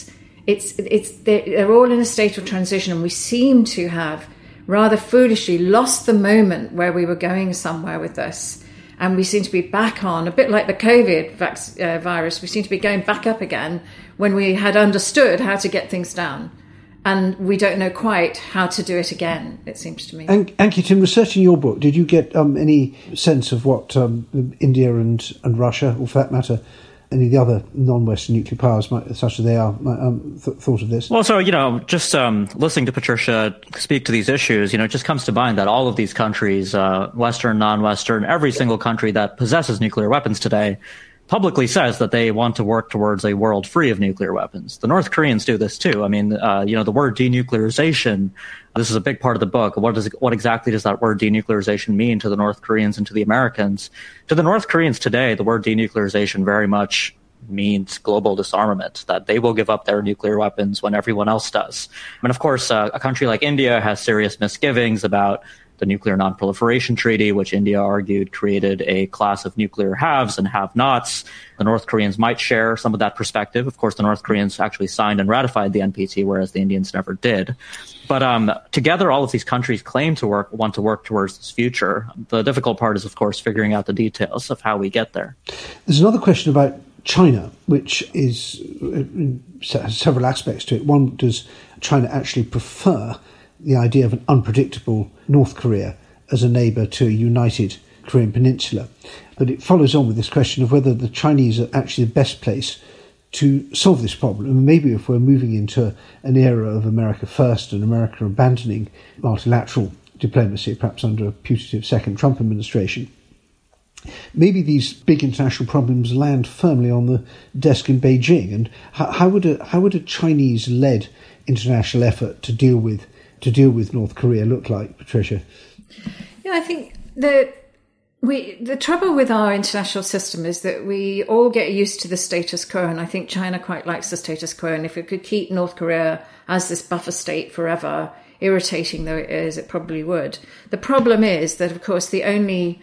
it's it's they're, they're all in a state of transition, and we seem to have rather foolishly lost the moment where we were going somewhere with this, and we seem to be back on, a bit like the COVID vac- uh, virus, we seem to be going back up again when we had understood how to get things down. And we don't know quite how to do it again, it seems to me. And Ankit, in researching your book, did you get um, any sense of what um, India and, and Russia, or for that matter, any of the other non-Western nuclear powers, might, such as they are, um, th- thought of this? Well, so, you know, just um, listening to Patricia speak to these issues, you know, it just comes to mind that all of these countries, uh, Western, non-Western, every single country that possesses nuclear weapons today, publicly says that they want to work towards a world free of nuclear weapons. The North Koreans do this too. I mean, uh, you know, the word denuclearization, this is a big part of the book. What does what exactly does that word denuclearization mean to the North Koreans and to the Americans? To the North Koreans today, the word denuclearization very much means global disarmament, that they will give up their nuclear weapons when everyone else does. I mean, of course, uh, a country like India has serious misgivings about the Nuclear Non-Proliferation Treaty, which India argued created a class of nuclear haves and have-nots. The North Koreans might share some of that perspective. Of course, the North Koreans actually signed and ratified the N P T, whereas the Indians never did. But um, together, all of these countries claim to work, want to work towards this future. The difficult part is, of course, figuring out the details of how we get there. There's another question about China, which is uh, has several aspects to it. One, does China actually prefer the idea of an unpredictable North Korea as a neighbour to a united Korean peninsula? But it follows on with this question of whether the Chinese are actually the best place to solve this problem. And maybe if we're moving into an era of America first and America abandoning multilateral diplomacy, perhaps under a putative second Trump administration, maybe these big international problems land firmly on the desk in Beijing. And how, how would a how would a Chinese-led international effort to deal with to deal with North Korea look like, Patricia? Yeah, I think the we the trouble with our international system is that we all get used to the status quo, and I think China quite likes the status quo. And if it could keep North Korea as this buffer state forever, irritating though it is, it probably would. The problem is that, of course, the only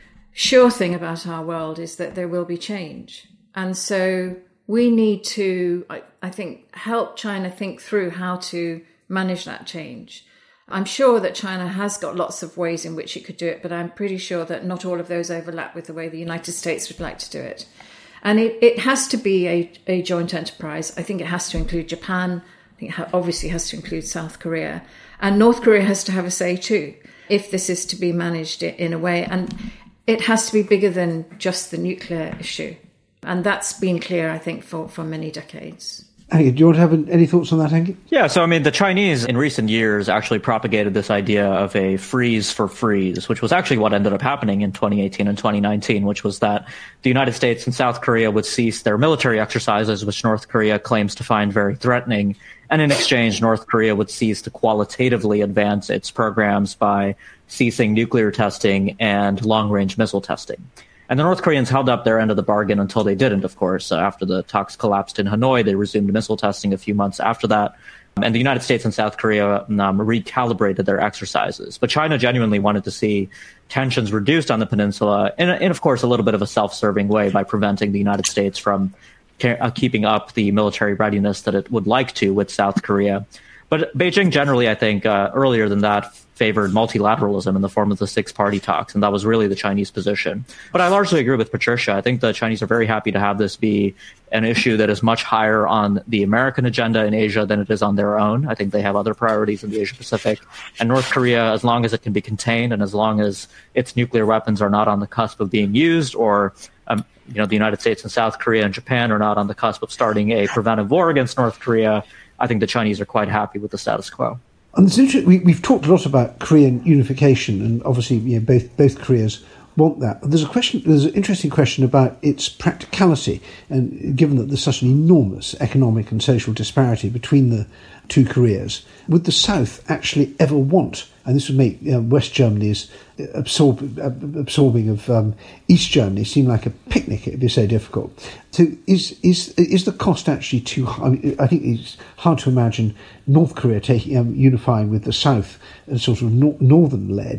sure thing about our world is that there will be change. And so we need to, I, I think, help China think through how to manage that change. I'm sure that China has got lots of ways in which it could do it, but I'm pretty sure that not all of those overlap with the way the United States would like to do it. And it, it has to be a, a joint enterprise. I think it has to include Japan. I think it obviously has to include South Korea. And North Korea has to have a say too, if this is to be managed in a way. And it has to be bigger than just the nuclear issue. And that's been clear, I think, for, for many decades. Ankit, do you want to have any thoughts on that, Ankit? Yeah, so I mean, the Chinese in recent years actually propagated this idea of a freeze for freeze, which was actually what ended up happening in twenty eighteen and twenty nineteen, which was that the United States and South Korea would cease their military exercises, which North Korea claims to find very threatening. And in exchange, North Korea would cease to qualitatively advance its programs by ceasing nuclear testing and long-range missile testing. And the North Koreans held up their end of the bargain until they didn't, of course. Uh, after the talks collapsed in Hanoi, they resumed missile testing a few months after that. And the United States and South Korea um, recalibrated their exercises. But China genuinely wanted to see tensions reduced on the peninsula in, in of course, a little bit of a self-serving way by preventing the United States from uh, keeping up the military readiness that it would like to with South Korea. But Beijing generally, I think, uh, earlier than that, favored multilateralism in the form of the six-party talks, and that was really the Chinese position. But I largely agree with Patricia. I think the Chinese are very happy to have this be an issue that is much higher on the American agenda in Asia than it is on their own. I think they have other priorities in the Asia-Pacific. And North Korea, as long as it can be contained and as long as its nuclear weapons are not on the cusp of being used, or um, you know, the United States and South Korea and Japan are not on the cusp of starting a preventive war against North Korea, I think the Chinese are quite happy with the status quo. And it's interesting, we, we've talked a lot about Korean unification, and obviously, you know, both both Koreas want that. But there's a question, there's an interesting question about its practicality, and given that there's such an enormous economic and social disparity between the two Koreas, would the South actually ever want? And this would make you know, West Germany's absorb, absorbing of um, East Germany seem like a picnic. It'd be so difficult. So is is is the cost actually too high? I mean, I think it's hard to imagine North Korea taking um, unifying with the South, a sort of nor- northern-led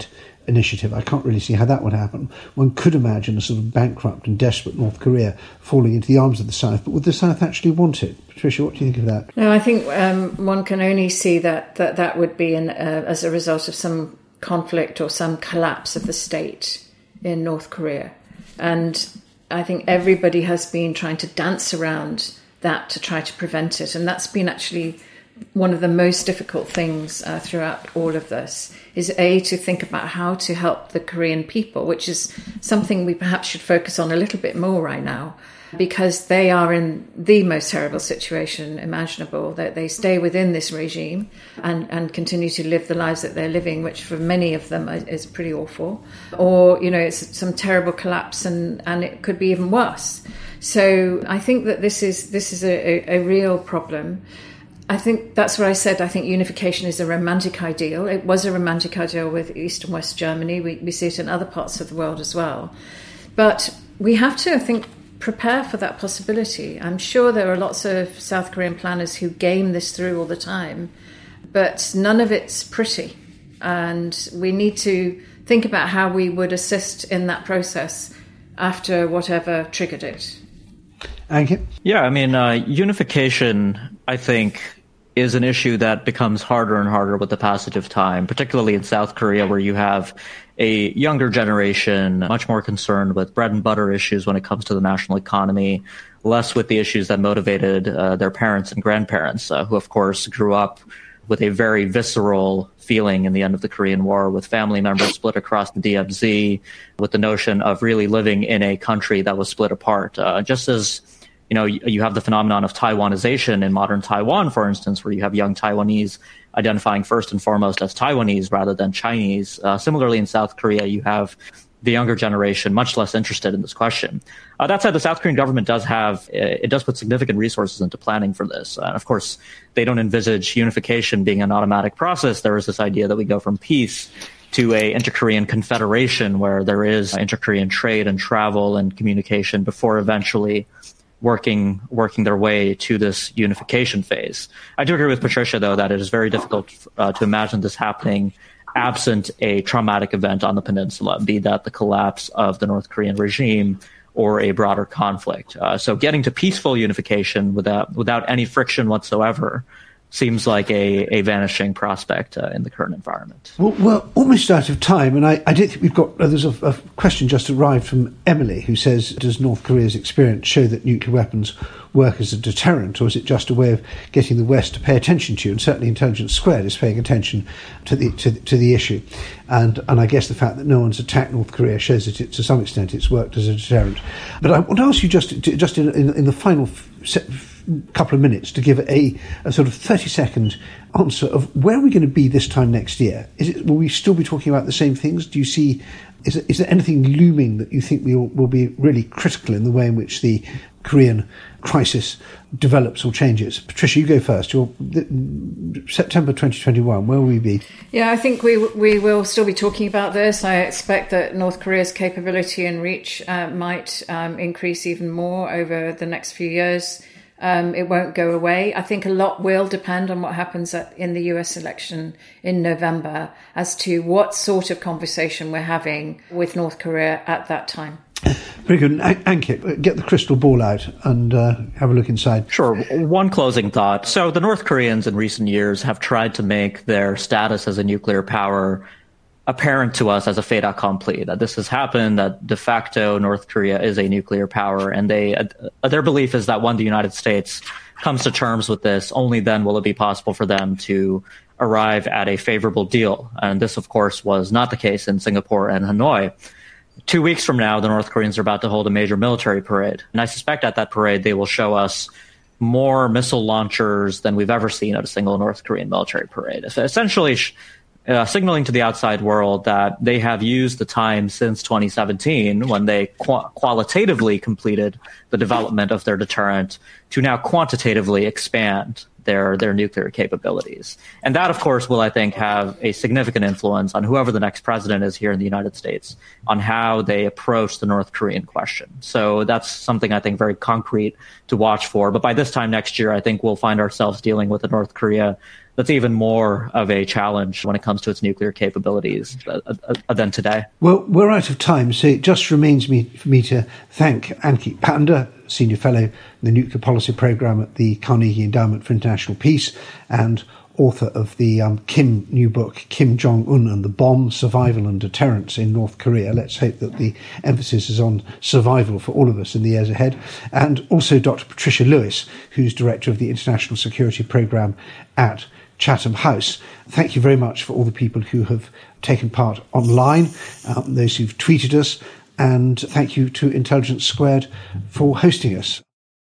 initiative. I can't really see how that would happen. One could imagine a sort of bankrupt and desperate North Korea falling into the arms of the South, but would the South actually want it? Patricia, what do you think of that? No, I think um, one can only see that that, that would be an, uh, as a result of some conflict or some collapse of the state in North Korea. And I think everybody has been trying to dance around that to try to prevent it. And that's been actually one of the most difficult things uh, throughout all of this, is A, to think about how to help the Korean people, which is something we perhaps should focus on a little bit more right now, because they are in the most terrible situation imaginable, that they stay within this regime and, and continue to live the lives that they're living, which for many of them is pretty awful. Or, you know, it's some terrible collapse and, and it could be even worse. So I think that this is this is a, a, a real problem. I think that's what I said. I think unification is a romantic ideal. It was a romantic ideal with East and West Germany. We, we see it in other parts of the world as well. But we have to, I think, prepare for that possibility. I'm sure there are lots of South Korean planners who game this through all the time, but none of it's pretty. And we need to think about how we would assist in that process after whatever triggered it. Ankit? Yeah, I mean, uh, unification, I think, is an issue that becomes harder and harder with the passage of time, particularly in South Korea, where you have a younger generation much more concerned with bread and butter issues when it comes to the national economy, less with the issues that motivated uh, their parents and grandparents, uh, who, of course, grew up with a very visceral feeling in the end of the Korean War, with family members split across the D M Z, with the notion of really living in a country that was split apart. Uh, just as You know, you have the phenomenon of Taiwanization in modern Taiwan, for instance, where you have young Taiwanese identifying first and foremost as Taiwanese rather than Chinese. Uh, similarly, in South Korea, you have the younger generation much less interested in this question. Uh, that said, the South Korean government does have, it does put significant resources into planning for this. And of course, they don't envisage unification being an automatic process. There is this idea that we go from peace to a inter-Korean confederation where there is inter-Korean trade and travel and communication before eventually working working their way to this unification phase. I do agree with Patricia, though, that it is very difficult uh, to imagine this happening absent a traumatic event on the peninsula, be that the collapse of the North Korean regime or a broader conflict. Uh, so getting to peaceful unification without without any friction whatsoever seems like a, a vanishing prospect uh, in the current environment. Well, we're almost out of time, and I, I don't think we've got... Uh, there's a, a question just arrived from Emily, who says, does North Korea's experience show that nuclear weapons work as a deterrent, or is it just a way of getting the West to pay attention to you? And certainly Intelligence Squared is paying attention to the to, to the issue. And and I guess the fact that no one's attacked North Korea shows that it, to some extent it's worked as a deterrent. But I want to ask you just, just in, in, in the final set, couple of minutes to give a, a sort of thirty second answer of where are we going to be this time next year? Is it, will we still be talking about the same things? Do you see, is, is there anything looming that you think will, will be really critical in the way in which the Korean crisis develops or changes? Patricia, you go first. You're, September twenty twenty-one, where will we be? Yeah, I think we we will still be talking about this. I expect that North Korea's capability and reach uh, might um, increase even more over the next few years. Um, it won't go away. I think a lot will depend on what happens at, in the U S election in November as to what sort of conversation we're having with North Korea at that time. Very good. Ankit, get the crystal ball out and uh, have a look inside. Sure. One closing thought. So the North Koreans in recent years have tried to make their status as a nuclear power apparent to us as a fait accompli, that this has happened, that de facto North Korea is a nuclear power. And they uh, their belief is that when the United States comes to terms with this, only then will it be possible for them to arrive at a favorable deal. And this, of course, was not the case in Singapore and Hanoi. Two weeks from now, the North Koreans are about to hold a major military parade. And I suspect at that parade, they will show us more missile launchers than we've ever seen at a single North Korean military parade. Essentially, Uh, signaling to the outside world that they have used the time since twenty seventeen, when they qu- qualitatively completed the development of their deterrent, to now quantitatively expand their their nuclear capabilities. And that, of course, will, I think, have a significant influence on whoever the next president is here in the United States, on how they approach the North Korean question. So that's something I think very concrete to watch for. But by this time next year, I think we'll find ourselves dealing with a North Korea that's even more of a challenge when it comes to its nuclear capabilities uh, uh, than today. Well, we're out of time, so it just remains me for me to thank Ankit Panda, Senior Fellow in the Nuclear Policy Programme at the Carnegie Endowment for International Peace and author of the um, Kim new book, Kim Jong-un and the Bomb, Survival and Deterrence in North Korea. Let's hope that the emphasis is on survival for all of us in the years ahead. And also Doctor Patricia Lewis, who's Director of the International Security Programme at Chatham House. Thank you very much for all the people who have taken part online, um, those who've tweeted us, and thank you to Intelligence Squared for hosting us.